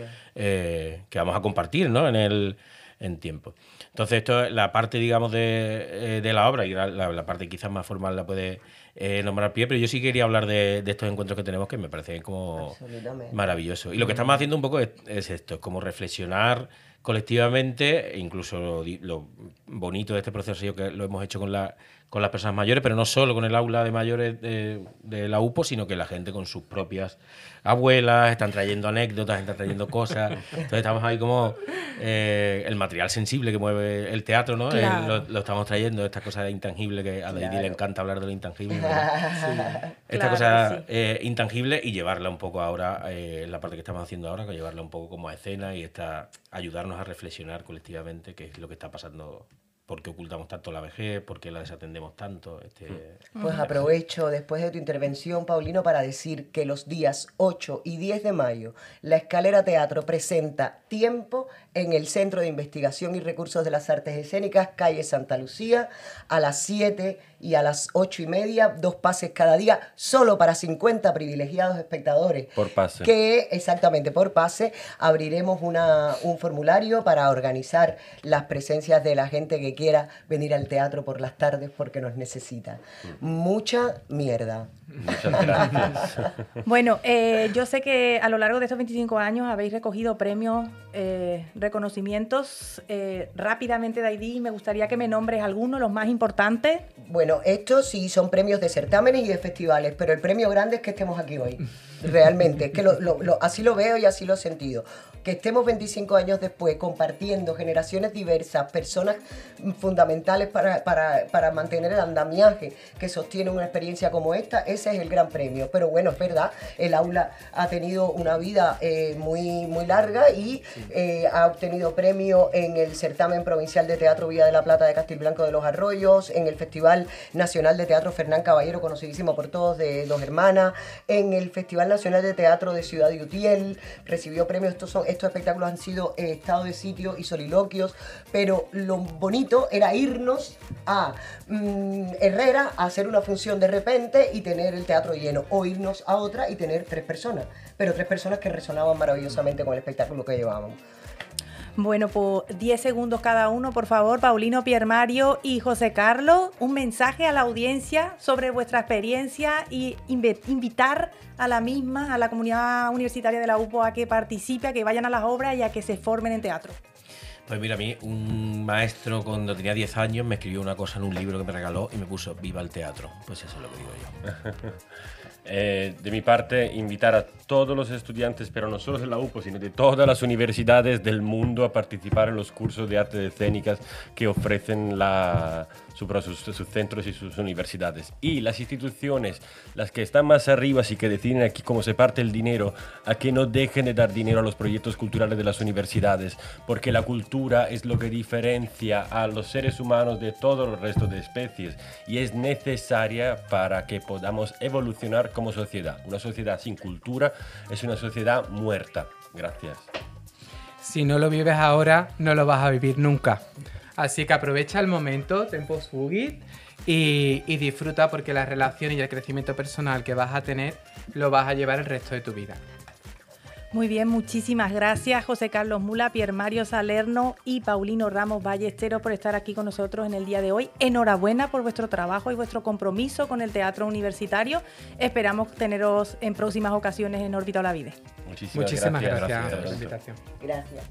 eh, que vamos a compartir, ¿no? en el en tiempo. Entonces esto es la parte, digamos, de, de la obra, y la, la parte quizás más formal la puede eh, nombrar Pierre, pero yo sí quería hablar de, de estos encuentros que tenemos que me parecen como maravillosos. Y lo que estamos haciendo un poco es, es esto, es como reflexionar colectivamente, e incluso lo, lo bonito de este proceso que lo hemos hecho con la con las personas mayores, pero no solo con el aula de mayores de, de la U P O, sino que la gente con sus propias abuelas están trayendo anécdotas, están trayendo cosas. Entonces estamos ahí como eh, el material sensible que mueve el teatro, ¿no? Claro. Eh, lo, lo estamos trayendo, estas cosas intangibles, que a David claro. le encanta hablar de lo intangible. ¿no? Sí. Esta claro, cosa sí. eh, intangible, y llevarla un poco ahora, eh, la parte que estamos haciendo ahora, que llevarla un poco como a escena y esta, ayudarnos a reflexionar colectivamente qué es lo que está pasando. ¿Por qué ocultamos tanto la vejez? ¿Por qué la desatendemos tanto? Este, pues aprovecho después de tu intervención, Paulino, para decir que los días ocho y diez de mayo la Escalera Teatro presenta Tiempo en el Centro de Investigación y Recursos de las Artes Escénicas, calle Santa Lucía, a las siete y a las ocho y media, dos pases cada día, solo para cincuenta privilegiados espectadores. Por pase. Que, exactamente, por pase, abriremos una, un formulario para organizar las presencias de la gente que quiera venir al teatro por las tardes porque nos necesita. Mucha mierda. Muchas gracias. Bueno, eh, yo sé que a lo largo de estos veinticinco años habéis recogido premios, eh, reconocimientos. Eh, rápidamente, Daidí, me gustaría que me nombres algunos, los más importantes. Bueno, estos sí son premios de certámenes y de festivales, pero el premio grande es que estemos aquí hoy. Realmente, es que lo, lo, lo, así lo veo y así lo he sentido. Que estemos veinticinco años después compartiendo generaciones diversas, personas fundamentales para, para, para mantener el andamiaje que sostiene una experiencia como esta, ese es el gran premio. Pero bueno, es verdad, el aula ha tenido una vida eh, muy, muy larga y eh, ha obtenido premio en el certamen provincial de teatro Villa de la Plata de Castilblanco de los Arroyos, en el Festival Nacional de Teatro Fernán Caballero, conocidísimo por todos, de Dos Hermanas, en el Festival Nacional de Teatro de Ciudad de Utiel, recibió premios. Estos, son, estos espectáculos han sido eh, estado de sitio y soliloquios, pero lo bonito era irnos a mmm, Herrera a hacer una función de repente y tener el teatro lleno, o irnos a otra y tener tres personas, pero tres personas que resonaban maravillosamente con el espectáculo que llevábamos. Bueno, pues diez segundos cada uno, por favor, Paulino, Pier Mario y José Carlos, un mensaje a la audiencia sobre vuestra experiencia y invitar a la misma, a la comunidad universitaria de la U P O a que participe, a que vayan a las obras y a que se formen en teatro. Pues mira, a mí un maestro cuando tenía diez años me escribió una cosa en un libro que me regaló y me puso "Viva el teatro". Pues eso es lo que digo yo. Eh, de mi parte, invitar a todos los estudiantes, pero no solo de la U P O, sino de todas las universidades del mundo a participar en los cursos de artes escénicas que ofrecen la, sus, sus centros y sus universidades. Y las instituciones, las que están más arriba y que deciden aquí cómo se parte el dinero, a que no dejen de dar dinero a los proyectos culturales de las universidades, porque la cultura es lo que diferencia a los seres humanos de todo el resto de especies y es necesaria para que podamos evolucionar como sociedad. Una sociedad sin cultura es una sociedad muerta. Gracias. Si no lo vives ahora, no lo vas a vivir nunca. Así que aprovecha el momento, tempus fugit, y, y disfruta, porque las relaciones y el crecimiento personal que vas a tener lo vas a llevar el resto de tu vida. Muy bien, muchísimas gracias José Carlos Mula, Pier Mario Salerno y Paulino Ramos Ballesteros por estar aquí con nosotros en el día de hoy. Enhorabuena por vuestro trabajo y vuestro compromiso con el teatro universitario. Esperamos teneros en próximas ocasiones en Órbita Olavide. Muchísimas, Muchísimas gracias, gracias, por la gracias. invitación. Gracias.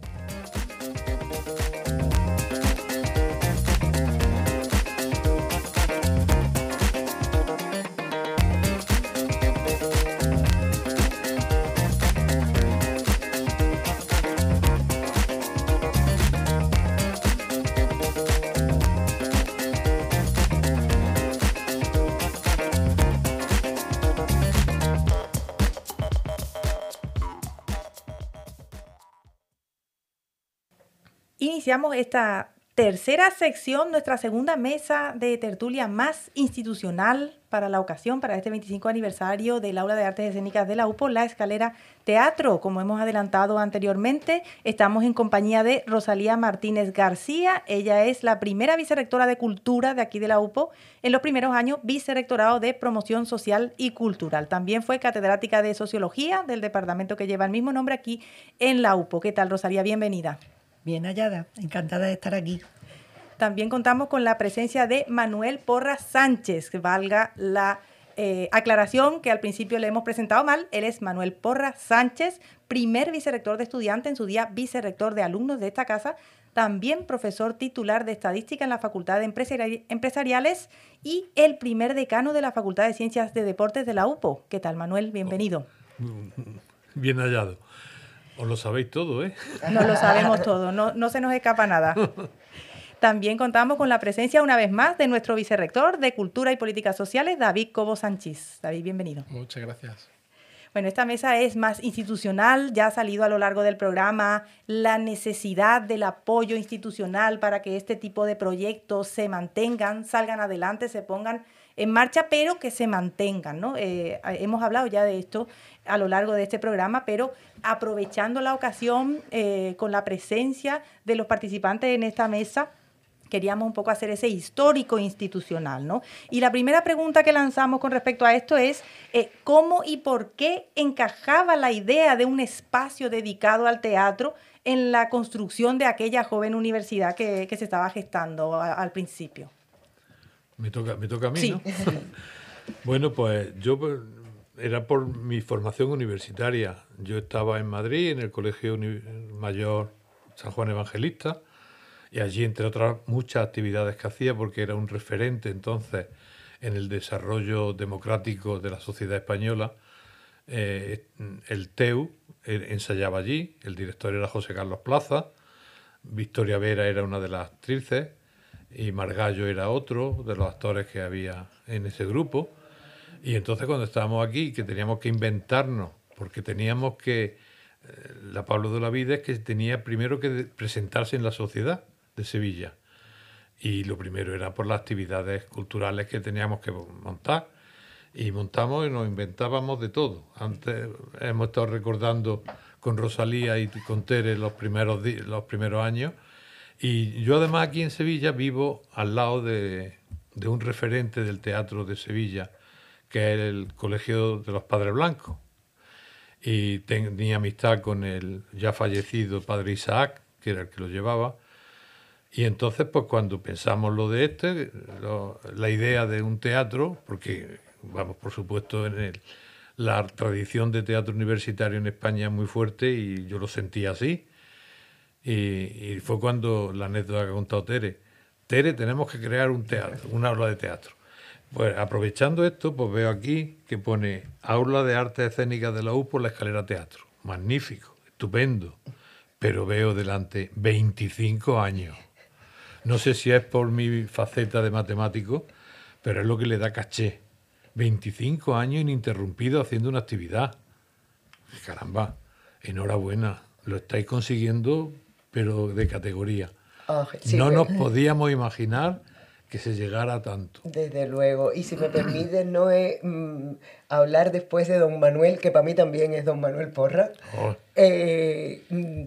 Iniciamos esta tercera sección, nuestra segunda mesa de tertulia más institucional para la ocasión, para este veinticinco aniversario del Aula de Artes Escénicas de la U P O, La Escalera Teatro. Como hemos adelantado anteriormente, estamos en compañía de Rosalía Martínez García. Ella es la primera vicerrectora de Cultura de aquí de la U P O, en los primeros años vicerrectorado de Promoción Social y Cultural. También fue catedrática de Sociología del departamento que lleva el mismo nombre aquí en la U P O. ¿Qué tal, Rosalía? Bienvenida. Bien hallada, encantada de estar aquí. También contamos con la presencia de Manuel Porras Sánchez, que valga la eh, aclaración que al principio le hemos presentado mal. Él es Manuel Porras Sánchez, primer vicerrector de estudiantes, en su día vicerrector de alumnos de esta casa, también profesor titular de Estadística en la Facultad de Empresari- Empresariales y el primer decano de la Facultad de Ciencias de Deportes de la U P O. ¿Qué tal, Manuel? Bienvenido. Bien hallado. Os lo sabéis todo, ¿eh? No lo sabemos todo, no, no se nos escapa nada. También contamos con la presencia una vez más de nuestro vicerrector de Cultura y Políticas Sociales, David Cobo Sánchez. David, bienvenido. Muchas gracias. Bueno, esta mesa es más institucional, ya ha salido a lo largo del programa la necesidad del apoyo institucional para que este tipo de proyectos se mantengan, salgan adelante, se pongan en marcha, pero que se mantengan, ¿no? Eh, hemos hablado ya de esto a lo largo de este programa, pero aprovechando la ocasión eh, con la presencia de los participantes en esta mesa, queríamos un poco hacer ese histórico institucional, ¿no? Y la primera pregunta que lanzamos con respecto a esto es eh, ¿cómo y por qué encajaba la idea de un espacio dedicado al teatro en la construcción de aquella joven universidad que, que se estaba gestando a, al principio? Me toca, me toca a mí, Sí. ¿no? Bueno, pues yo pues, era por mi formación universitaria. Yo estaba en Madrid, en el Colegio Uni- Mayor San Juan Evangelista, y allí, entre otras muchas actividades que hacía, porque era un referente entonces en el desarrollo democrático de la sociedad española, eh, el T E U eh, ensayaba allí, el director era José Carlos Plaza, Victoria Vera era una de las actrices, y Margallo era otro de los actores que había en ese grupo. Y entonces cuando estábamos aquí, que teníamos que inventarnos, porque teníamos que... Eh, la Pablo de Olavide que tenía primero que presentarse en la sociedad de Sevilla. Y lo primero era por las actividades culturales que teníamos que montar. y montamos y nos inventábamos de todo. Antes hemos estado recordando con Rosalía y con Tere los primeros, los primeros años, y yo además aquí en Sevilla vivo al lado de, de un referente del teatro de Sevilla, que es el Colegio de los Padres Blancos, y tenía amistad con el ya fallecido padre Isaac, que era el que lo llevaba. Y entonces, pues cuando pensamos lo de este, lo, la idea de un teatro, porque, vamos, por supuesto, en el, la tradición de teatro universitario en España es muy fuerte y yo lo sentía así. Y, y fue cuando la anécdota que ha contado Tere. Tere, tenemos que crear un teatro, una aula de teatro. Pues aprovechando esto, pues veo aquí que pone Aula de Artes Escénicas de la U por la Escalera Teatro. Magnífico, estupendo. Pero veo delante veinticinco años. No sé si es por mi faceta de matemático, pero es lo que le da caché. veinticinco años ininterrumpidos haciendo una actividad. Caramba, enhorabuena, lo estáis consiguiendo, pero de categoría. Oh, sí, no me... nos podíamos imaginar que se llegara a tanto. Desde luego. Y si me permite, no es mm, hablar después de don Manuel, que para mí también es don Manuel Porra. Oh. Eh, mm,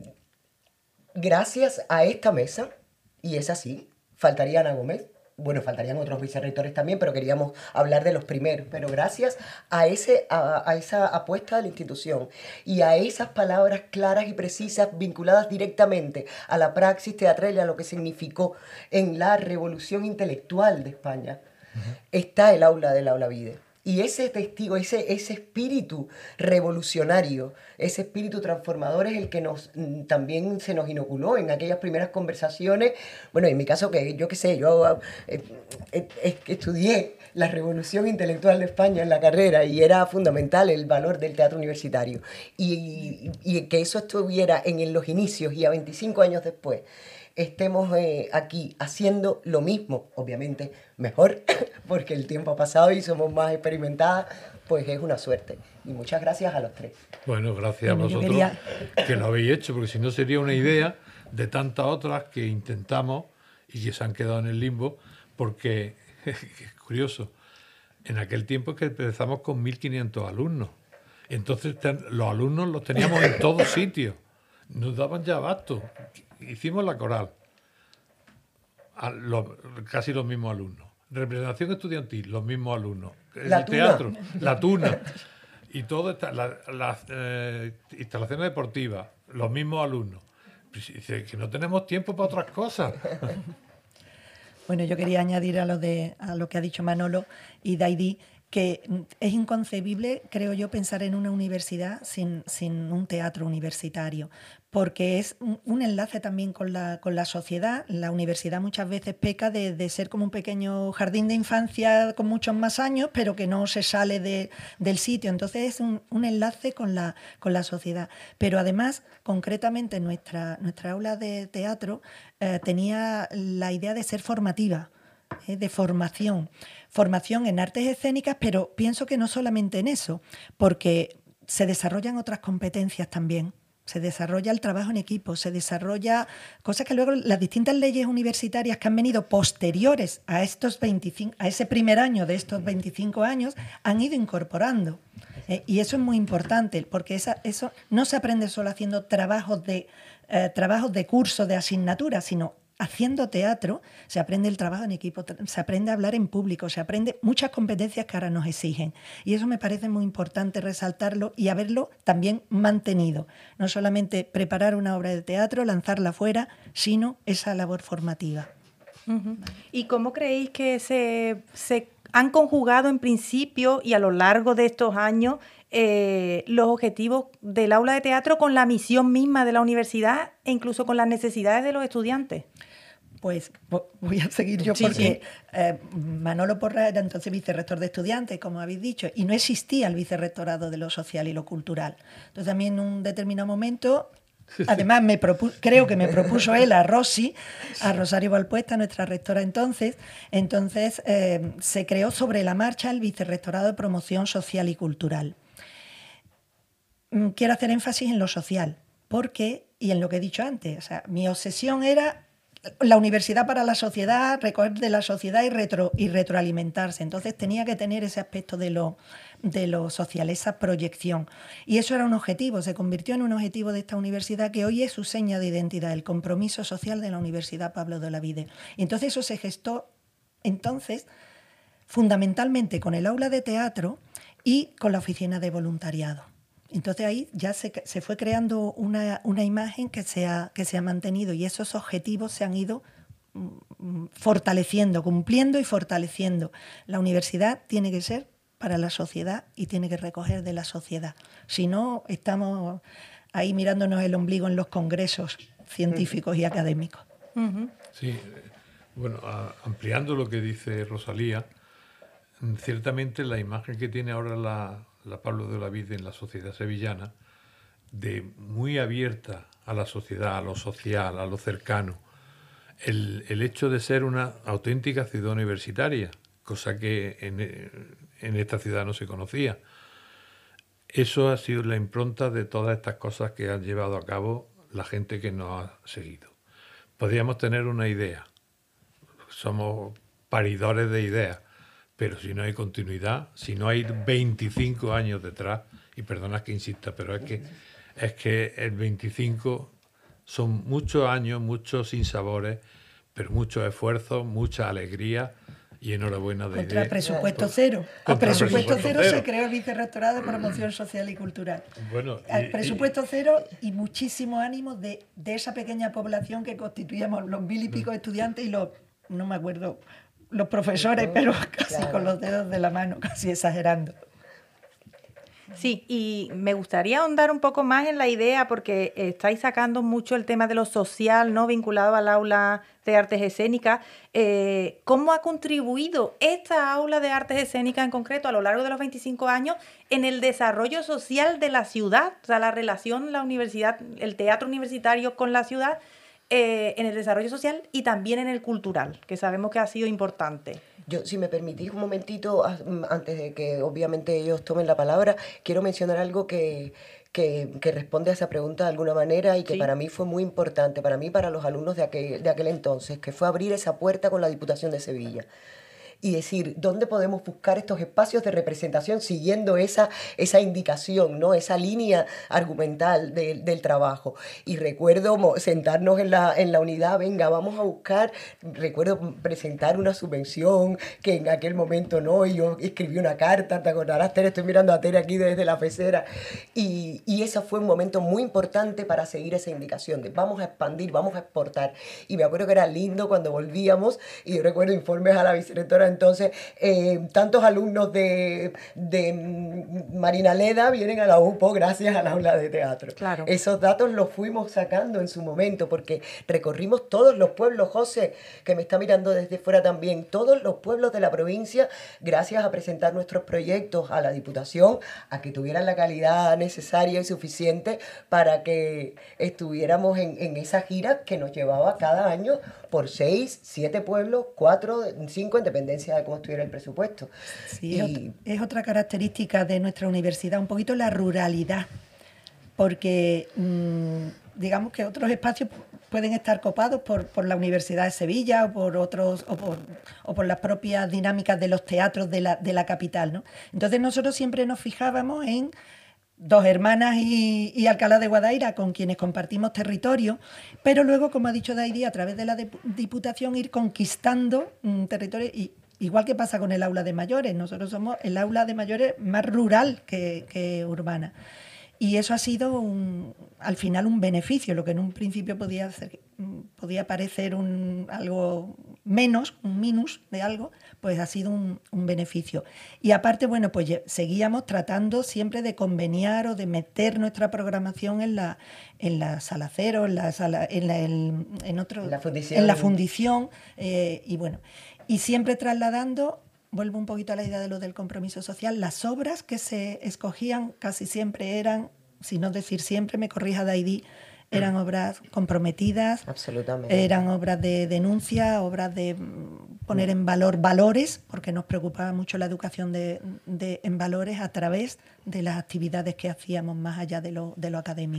gracias a esta mesa, y es así, faltaría Ana Gómez, bueno, faltarían otros vicerrectores también, pero queríamos hablar de los primeros. Pero gracias a, ese, a, a esa apuesta de la institución y a esas palabras claras y precisas vinculadas directamente a la praxis teatral y a lo que significó en la revolución intelectual de España, uh-huh. está el aula del Aula Vide. Y ese testigo, ese, ese espíritu revolucionario, ese espíritu transformador es el que nos también se nos inoculó en aquellas primeras conversaciones. Bueno, en mi caso, que yo qué sé, yo eh, eh, eh, estudié la revolución intelectual de España en la carrera y era fundamental el valor del teatro universitario. Y, y, y que eso estuviera en los inicios y a veinticinco años después estemos eh, aquí haciendo lo mismo, obviamente mejor, porque el tiempo ha pasado y somos más experimentadas, pues es una suerte. Y muchas gracias a los tres. Bueno, gracias bueno, a vosotros quería... que lo habéis hecho, porque si no sería una idea de tantas otras que intentamos y que se han quedado en el limbo, porque es curioso, en aquel tiempo es que empezamos con mil quinientos alumnos. Entonces los alumnos los teníamos en todos sitios, nos daban ya abasto. Hicimos la coral, a los, casi los mismos alumnos. Representación estudiantil, los mismos alumnos. La el tuna. Teatro, la tuna. Y todo está, la, las eh, instalaciones deportivas, los mismos alumnos. Pues dice que no tenemos tiempo para otras cosas. Bueno, yo quería añadir a lo, de, a lo que ha dicho Manolo y Daidi, que es inconcebible, creo yo, pensar en una universidad sin, sin un teatro universitario, porque es un, un enlace también con la, con la sociedad. La universidad muchas veces peca de, de ser como un pequeño jardín de infancia con muchos más años, pero que no se sale de, del sitio. Entonces es un, un enlace con la, con la sociedad. Pero además, concretamente, nuestra, nuestra aula de teatro eh, tenía la idea de ser formativa, eh, de formación. Formación en artes escénicas, pero pienso que no solamente en eso, porque se desarrollan otras competencias también. Se desarrolla el trabajo en equipo, se desarrolla cosas que luego las distintas leyes universitarias que han venido posteriores a, estos veinticinco, a ese primer año de estos veinticinco años han ido incorporando. Eh, y eso es muy importante, porque esa, eso no se aprende solo haciendo trabajos de, eh, trabajos de curso, de asignatura, sino haciendo teatro se aprende el trabajo en equipo, se aprende a hablar en público, se aprende muchas competencias que ahora nos exigen. Y eso me parece muy importante resaltarlo y haberlo también mantenido. No solamente preparar una obra de teatro, lanzarla fuera, sino esa labor formativa. Uh-huh. ¿Y cómo creéis que se, se han conjugado en principio y a lo largo de estos años eh, los objetivos del aula de teatro con la misión misma de la universidad e incluso con las necesidades de los estudiantes? Pues voy a seguir yo, sí, porque sí. Eh, Manolo Porra era entonces vicerrector de estudiantes, como habéis dicho, y no existía el vicerrectorado de lo social y lo cultural. Entonces a mí en un determinado momento, además me propu- creo que me propuso él a Rosy, a Rosario Valpuesta, nuestra rectora entonces, entonces eh, se creó sobre la marcha el vicerrectorado de promoción social y cultural. Quiero hacer énfasis en lo social, porque, y en lo que he dicho antes, o sea, mi obsesión era la universidad para la sociedad, recoger de la sociedad y, retro, y retroalimentarse. Entonces tenía que tener ese aspecto de lo, de lo social, esa proyección. Y eso era un objetivo, se convirtió en un objetivo de esta universidad que hoy es su seña de identidad, el compromiso social de la Universidad Pablo de Olavide. Y entonces eso se gestó entonces fundamentalmente con el aula de teatro y con la oficina de voluntariado. Entonces ahí ya se, se fue creando una, una imagen que se, ha, que se ha mantenido y esos objetivos se han ido mm, fortaleciendo, cumpliendo y fortaleciendo. La universidad tiene que ser para la sociedad y tiene que recoger de la sociedad. Si no, estamos ahí mirándonos el ombligo en los congresos científicos y académicos. Uh-huh. Sí, bueno, a, ampliando lo que dice Rosalía, ciertamente la imagen que tiene ahora la, la Pablo de Olavide en la sociedad sevillana, de muy abierta a la sociedad, a lo social, a lo cercano, el, el hecho de ser una auténtica ciudad universitaria, cosa que en, en esta ciudad no se conocía. Eso ha sido la impronta de todas estas cosas que han llevado a cabo la gente que nos ha seguido. Podríamos tener una idea, somos paridores de ideas, pero si no hay continuidad, si no hay veinticinco años detrás, y perdona que insista, pero es que, es que el veinticinco son muchos años, muchos sinsabores, pero muchos esfuerzos, mucha alegría y enhorabuena de Contra idea. presupuesto cero. Contra A presupuesto, presupuesto cero, cero se creó el Vicerrectorado de Promoción Social y Cultural. Bueno, y, Al presupuesto cero y muchísimo ánimo de, de esa pequeña población que constituíamos los mil y pico estudiantes y los, no me acuerdo, los profesores, pero casi Claro. con los dedos de la mano, casi exagerando. Sí, y me gustaría ahondar un poco más en la idea porque estáis sacando mucho el tema de lo social, ¿no?, vinculado al aula de artes escénicas. Eh, ¿Cómo ha contribuido esta aula de artes escénicas en concreto a lo largo de los veinticinco años en el desarrollo social de la ciudad? O sea, la relación, la universidad, el teatro universitario con la ciudad, eh, en el desarrollo social y también en el cultural, que sabemos que ha sido importante. Yo, si me permitís un momentito, antes de que obviamente ellos tomen la palabra, quiero mencionar algo que, que, que responde a esa pregunta de alguna manera y que Sí. para mí fue muy importante, para mí y para los alumnos de aquel, de aquel entonces, que fue abrir esa puerta con la Diputación de Sevilla. Y decir, ¿dónde podemos buscar estos espacios de representación siguiendo esa, esa indicación, ¿no?, esa línea argumental de, del trabajo? Y recuerdo sentarnos en la, en la unidad, venga, vamos a buscar, recuerdo presentar una subvención que en aquel momento no, y yo escribí una carta, te acordarás, Tere, estoy mirando a Tere aquí desde la pecera, y, y ese fue un momento muy importante para seguir esa indicación de vamos a expandir, vamos a exportar. Y me acuerdo que era lindo cuando volvíamos, y yo recuerdo informes a la vicerrectora entonces, eh, tantos alumnos de, de Marina Leda vienen a la U P O gracias al aula de teatro. Claro. Esos datos los fuimos sacando en su momento porque recorrimos todos los pueblos, José, que me está mirando desde fuera también, todos los pueblos de la provincia, gracias a presentar nuestros proyectos a la Diputación, a que tuvieran la calidad necesaria y suficiente para que estuviéramos en, en esa gira que nos llevaba cada año por seis, siete pueblos, cuatro, cinco, en dependencia de cómo estuviera el presupuesto. Sí, Y- es, ot- es otra característica de nuestra universidad, un poquito la ruralidad, porque mmm, digamos que otros espacios pueden estar copados por, por la Universidad de Sevilla o por otros o por, o por las propias dinámicas de los teatros de la, de la capital, ¿no? Entonces nosotros siempre nos fijábamos en Dos Hermanas y, y Alcalá de Guadaira, con quienes compartimos territorio, pero luego, como ha dicho Daidi, a través de la de- Diputación ir conquistando mm, territorio, y, igual que pasa con el aula de mayores. Nosotros somos el aula de mayores más rural que, que urbana. Y eso ha sido un, al final un beneficio, lo que en un principio podía, ser, podía parecer un, algo menos, un minus de algo, pues ha sido un, un beneficio. Y aparte, bueno, pues ye- seguíamos tratando siempre de conveniar o de meter nuestra programación en la, en la sala cero, en la sala, en la, en, en otro, En la fundición. en la fundición, eh, y bueno, y siempre trasladando. Vuelvo un poquito a la idea de lo del compromiso social. Las obras que se escogían casi siempre eran, si no decir siempre, me corrija Daidi, eran obras comprometidas, Absolutamente. eran obras de denuncia, obras de mm, poner en valor valores, porque nos preocupaba mucho la educación de, de- en valores a través de las actividades que hacíamos más allá de lo, de lo académico.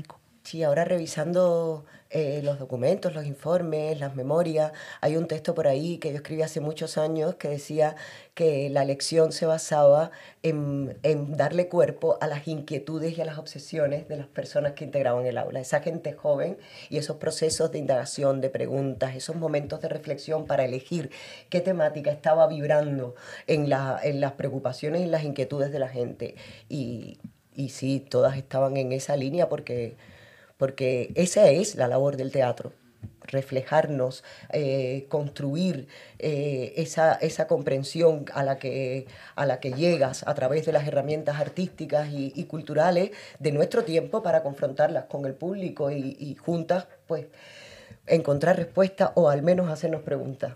Sí, ahora revisando eh, los documentos, los informes, las memorias, hay un texto por ahí que yo escribí hace muchos años que decía que la lección se basaba en, en darle cuerpo a las inquietudes y a las obsesiones de las personas que integraban el aula, esa gente joven y esos procesos de indagación, de preguntas, esos momentos de reflexión para elegir qué temática estaba vibrando en, la, en las preocupaciones y las inquietudes de la gente. Y, y sí, todas estaban en esa línea porque... porque esa es la labor del teatro, reflejarnos, eh, construir eh, esa, esa comprensión a la, que, a la que llegas a través de las herramientas artísticas y, y culturales de nuestro tiempo para confrontarlas con el público y, y juntas pues, encontrar respuestas o al menos hacernos preguntas.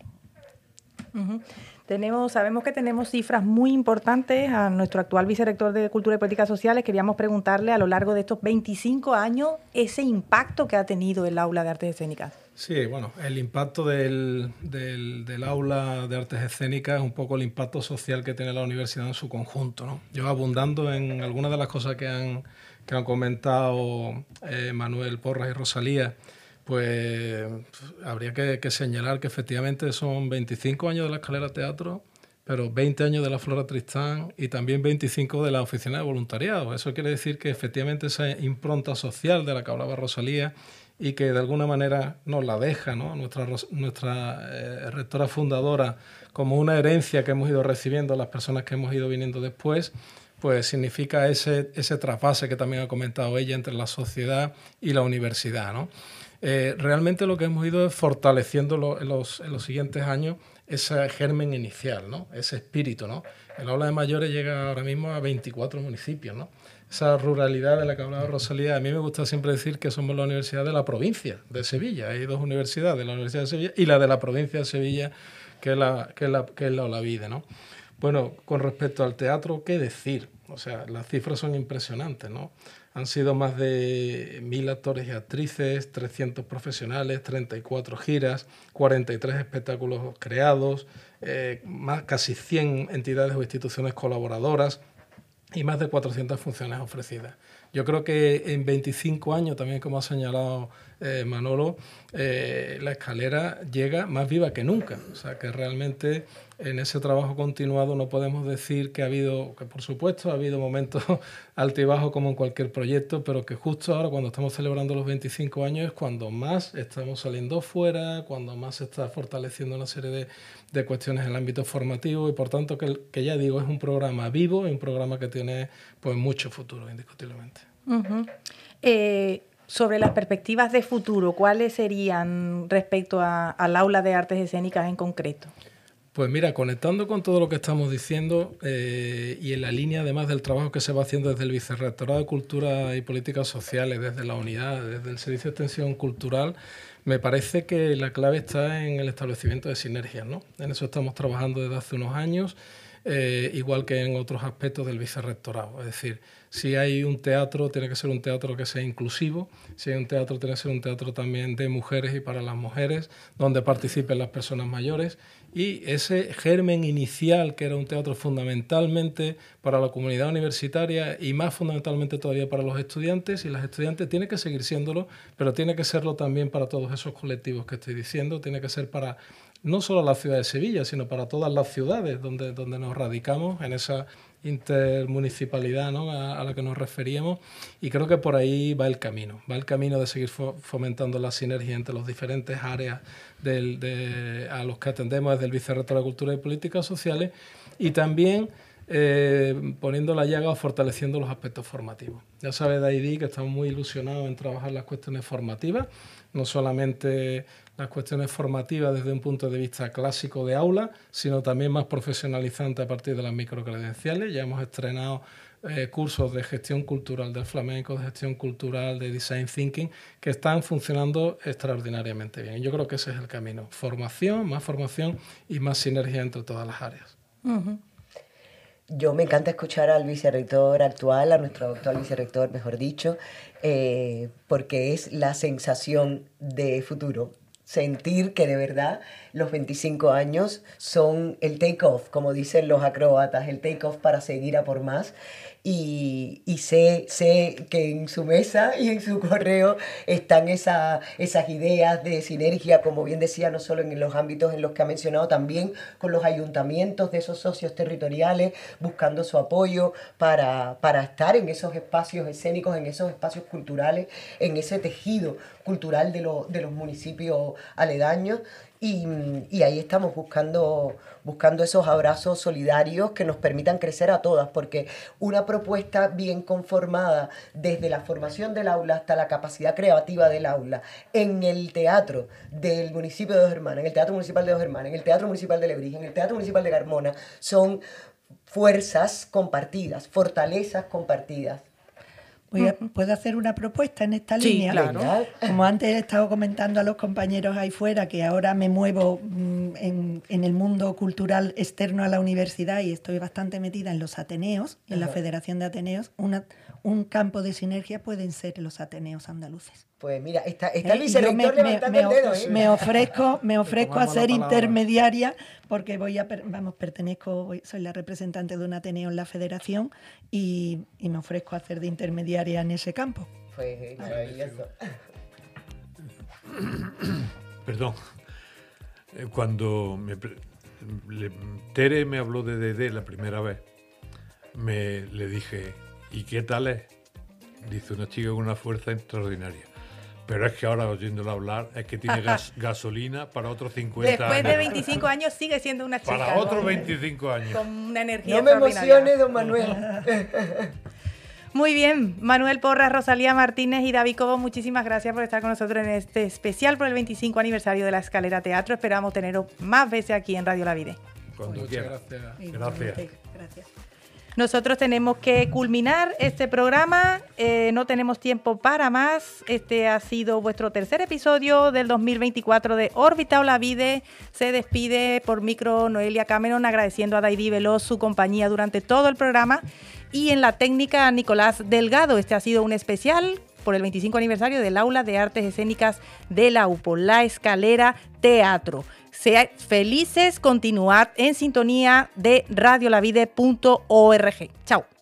Uh-huh. Tenemos, sabemos que tenemos cifras muy importantes. A nuestro actual vicerrector de Cultura y Políticas Sociales queríamos preguntarle a lo largo de estos veinticinco años ese impacto que ha tenido el aula de artes escénicas. Sí, bueno, el impacto del, del, del aula de artes escénicas es un poco el impacto social que tiene la universidad en su conjunto, ¿no? Yo abundando en algunas de las cosas que han, que han comentado eh, Manuel Porras y Rosalía, pues habría que, que señalar que efectivamente son veinticinco años de la Escalera Teatro, pero veinte años de la Flora Tristán y también veinticinco de la Oficina de Voluntariado. Eso quiere decir que efectivamente esa impronta social de la que hablaba Rosalía y que de alguna manera nos la deja, ¿no?, nuestra, nuestra eh, rectora fundadora como una herencia que hemos ido recibiendo las personas que hemos ido viniendo después, pues significa ese, ese trasvase que también ha comentado ella entre la sociedad y la universidad, ¿no? Eh, realmente lo que hemos ido es fortaleciendo lo, en, los, en los siguientes años ese germen inicial, ¿no?, ese espíritu, ¿no? El aula de mayores llega ahora mismo a veinticuatro municipios, ¿no? Esa ruralidad de la que hablaba Rosalía, a mí me gusta siempre decir que somos la universidad de la provincia de Sevilla. Hay dos universidades, la Universidad de Sevilla y la de la provincia de Sevilla, que es la, que es la, que es la Olavide, ¿no? Bueno, con respecto al teatro, ¿qué decir? O sea, las cifras son impresionantes, ¿no? Han sido más de mil actores y actrices, trescientos profesionales, treinta y cuatro giras, cuarenta y tres espectáculos creados, eh, más casi cien entidades o instituciones colaboradoras y más de cuatrocientas funciones ofrecidas. Yo creo que en veinticinco años, también como ha señalado eh, Manolo, eh, la Escalera llega más viva que nunca. O sea, que realmente en ese trabajo continuado no podemos decir que ha habido, que por supuesto ha habido momentos altibajos como en cualquier proyecto, pero que justo ahora cuando estamos celebrando los veinticinco años es cuando más estamos saliendo fuera, cuando más se está fortaleciendo una serie de, de cuestiones en el ámbito formativo y por tanto que, que ya digo, es un programa vivo y un programa que tiene pues mucho futuro, indiscutiblemente. Uh-huh. Eh, sobre las perspectivas de futuro, ¿cuáles serían respecto a, al aula de artes escénicas en concreto? Pues mira, conectando con todo lo que estamos diciendo eh, y en la línea además del trabajo que se va haciendo desde el Vicerrectorado de Cultura y Políticas Sociales, desde la unidad, desde el Servicio de Extensión Cultural, me parece que la clave está en el establecimiento de sinergias, ¿no? En eso estamos trabajando desde hace unos años, eh, igual que en otros aspectos del Vicerrectorado. Es decir, si hay un teatro, tiene que ser un teatro que sea inclusivo. Si hay un teatro, tiene que ser un teatro también de mujeres y para las mujeres, donde participen las personas mayores. Y ese germen inicial, que era un teatro fundamentalmente para la comunidad universitaria y más fundamentalmente todavía para los estudiantes, y las estudiantes tiene que seguir siéndolo, pero tiene que serlo también para todos esos colectivos que estoy diciendo, tiene que ser para no solo la ciudad de Sevilla, sino para todas las ciudades donde, donde nos radicamos, en esa intermunicipalidad, ¿no?, a, a la que nos referíamos, y creo que por ahí va el camino, va el camino de seguir fo fomentando la sinergia entre las diferentes áreas del, de, a los que atendemos desde el Vicerrectorado de Cultura y Políticas Sociales, y también eh, poniendo la llaga o fortaleciendo los aspectos formativos. Ya sabe Daidi que estamos muy ilusionados en trabajar las cuestiones formativas, no solamente las cuestiones formativas desde un punto de vista clásico de aula, sino también más profesionalizante a partir de las microcredenciales. Ya hemos estrenado eh, cursos de gestión cultural del flamenco, de gestión cultural, de design thinking, que están funcionando extraordinariamente bien. Y yo creo que ese es el camino. Formación, más formación y más sinergia entre todas las áreas. Uh-huh. Yo me encanta escuchar al vicerrector actual, a nuestro actual vicerrector, mejor dicho, eh, porque es la sensación de futuro. sentir que de verdad los veinticinco años son el take-off, como dicen los acróbatas, el take-off para seguir a por más. Y, y sé, sé que en su mesa y en su correo están esa, esas ideas de sinergia, como bien decía, no solo en los ámbitos en los que ha mencionado, también con los ayuntamientos de esos socios territoriales, buscando su apoyo para, para estar en esos espacios escénicos, en esos espacios culturales, en ese tejido cultural de, lo, de los municipios aledaños. Y, y ahí estamos buscando, buscando esos abrazos solidarios que nos permitan crecer a todas, porque una propuesta bien conformada desde la formación del aula hasta la capacidad creativa del aula, en el teatro del municipio de Dos Hermanas, en el Teatro Municipal de Dos Hermanas, en el Teatro Municipal de Lebrija, en el Teatro Municipal de Carmona, son fuerzas compartidas, fortalezas compartidas. Voy a, ¿Puedo hacer una propuesta en esta Sí, línea? claro. Como antes he estado comentando a los compañeros ahí fuera, que ahora me muevo mm, en, en el mundo cultural externo a la universidad y estoy bastante metida en los Ateneos, en la Ajá. Federación de Ateneos, una, un campo de sinergia pueden ser los Ateneos andaluces. Pues mira, está, está el Eh, y yo vicerrector me, me- levantando me el dedo, of- ¿eh? me ofrezco, me ofrezco a tomamos la ser palabra. intermediaria porque voy a, per- vamos, pertenezco, voy- soy la representante de un Ateneo en la Federación y, y me ofrezco a hacer de intermediaria en ese campo. Pues eh, maravilloso. Perdón. Eh, Cuando me pre- le- Tere me habló de Dede la primera vez, me le dije, ¿y qué tal es? Dice, una chica con una fuerza extraordinaria. Pero es que ahora, oyéndola hablar, es que tiene gas- gasolina para otros cincuenta Después años. de veinticinco años sigue siendo una chica. Para ¿no? otros veinticinco años. Con una energía No me extraordinaria. emociones, don Manuel. Muy bien, Manuel Porras, Rosalía Martínez y David Cobo, muchísimas gracias por estar con nosotros en este especial por el veinticinco aniversario de la Escalera Teatro. Esperamos teneros más veces aquí en Radio La Vide. Cuando Muchas quiera. gracias. Gracias. Gracias. Nosotros tenemos que culminar este programa, eh, no tenemos tiempo para más. Este ha sido vuestro tercer episodio del dos mil veinticuatro de Órbita o La Vide. Se despide por micro Noelia Cameron, agradeciendo a Daidi Veloz su compañía durante todo el programa. Y en la técnica, Nicolás Delgado. Este ha sido un especial por el veinticinco aniversario del Aula de Artes Escénicas de la U P O, La Escalera Teatro. Sean felices, continuad en sintonía de radiolavide punto org. Chao.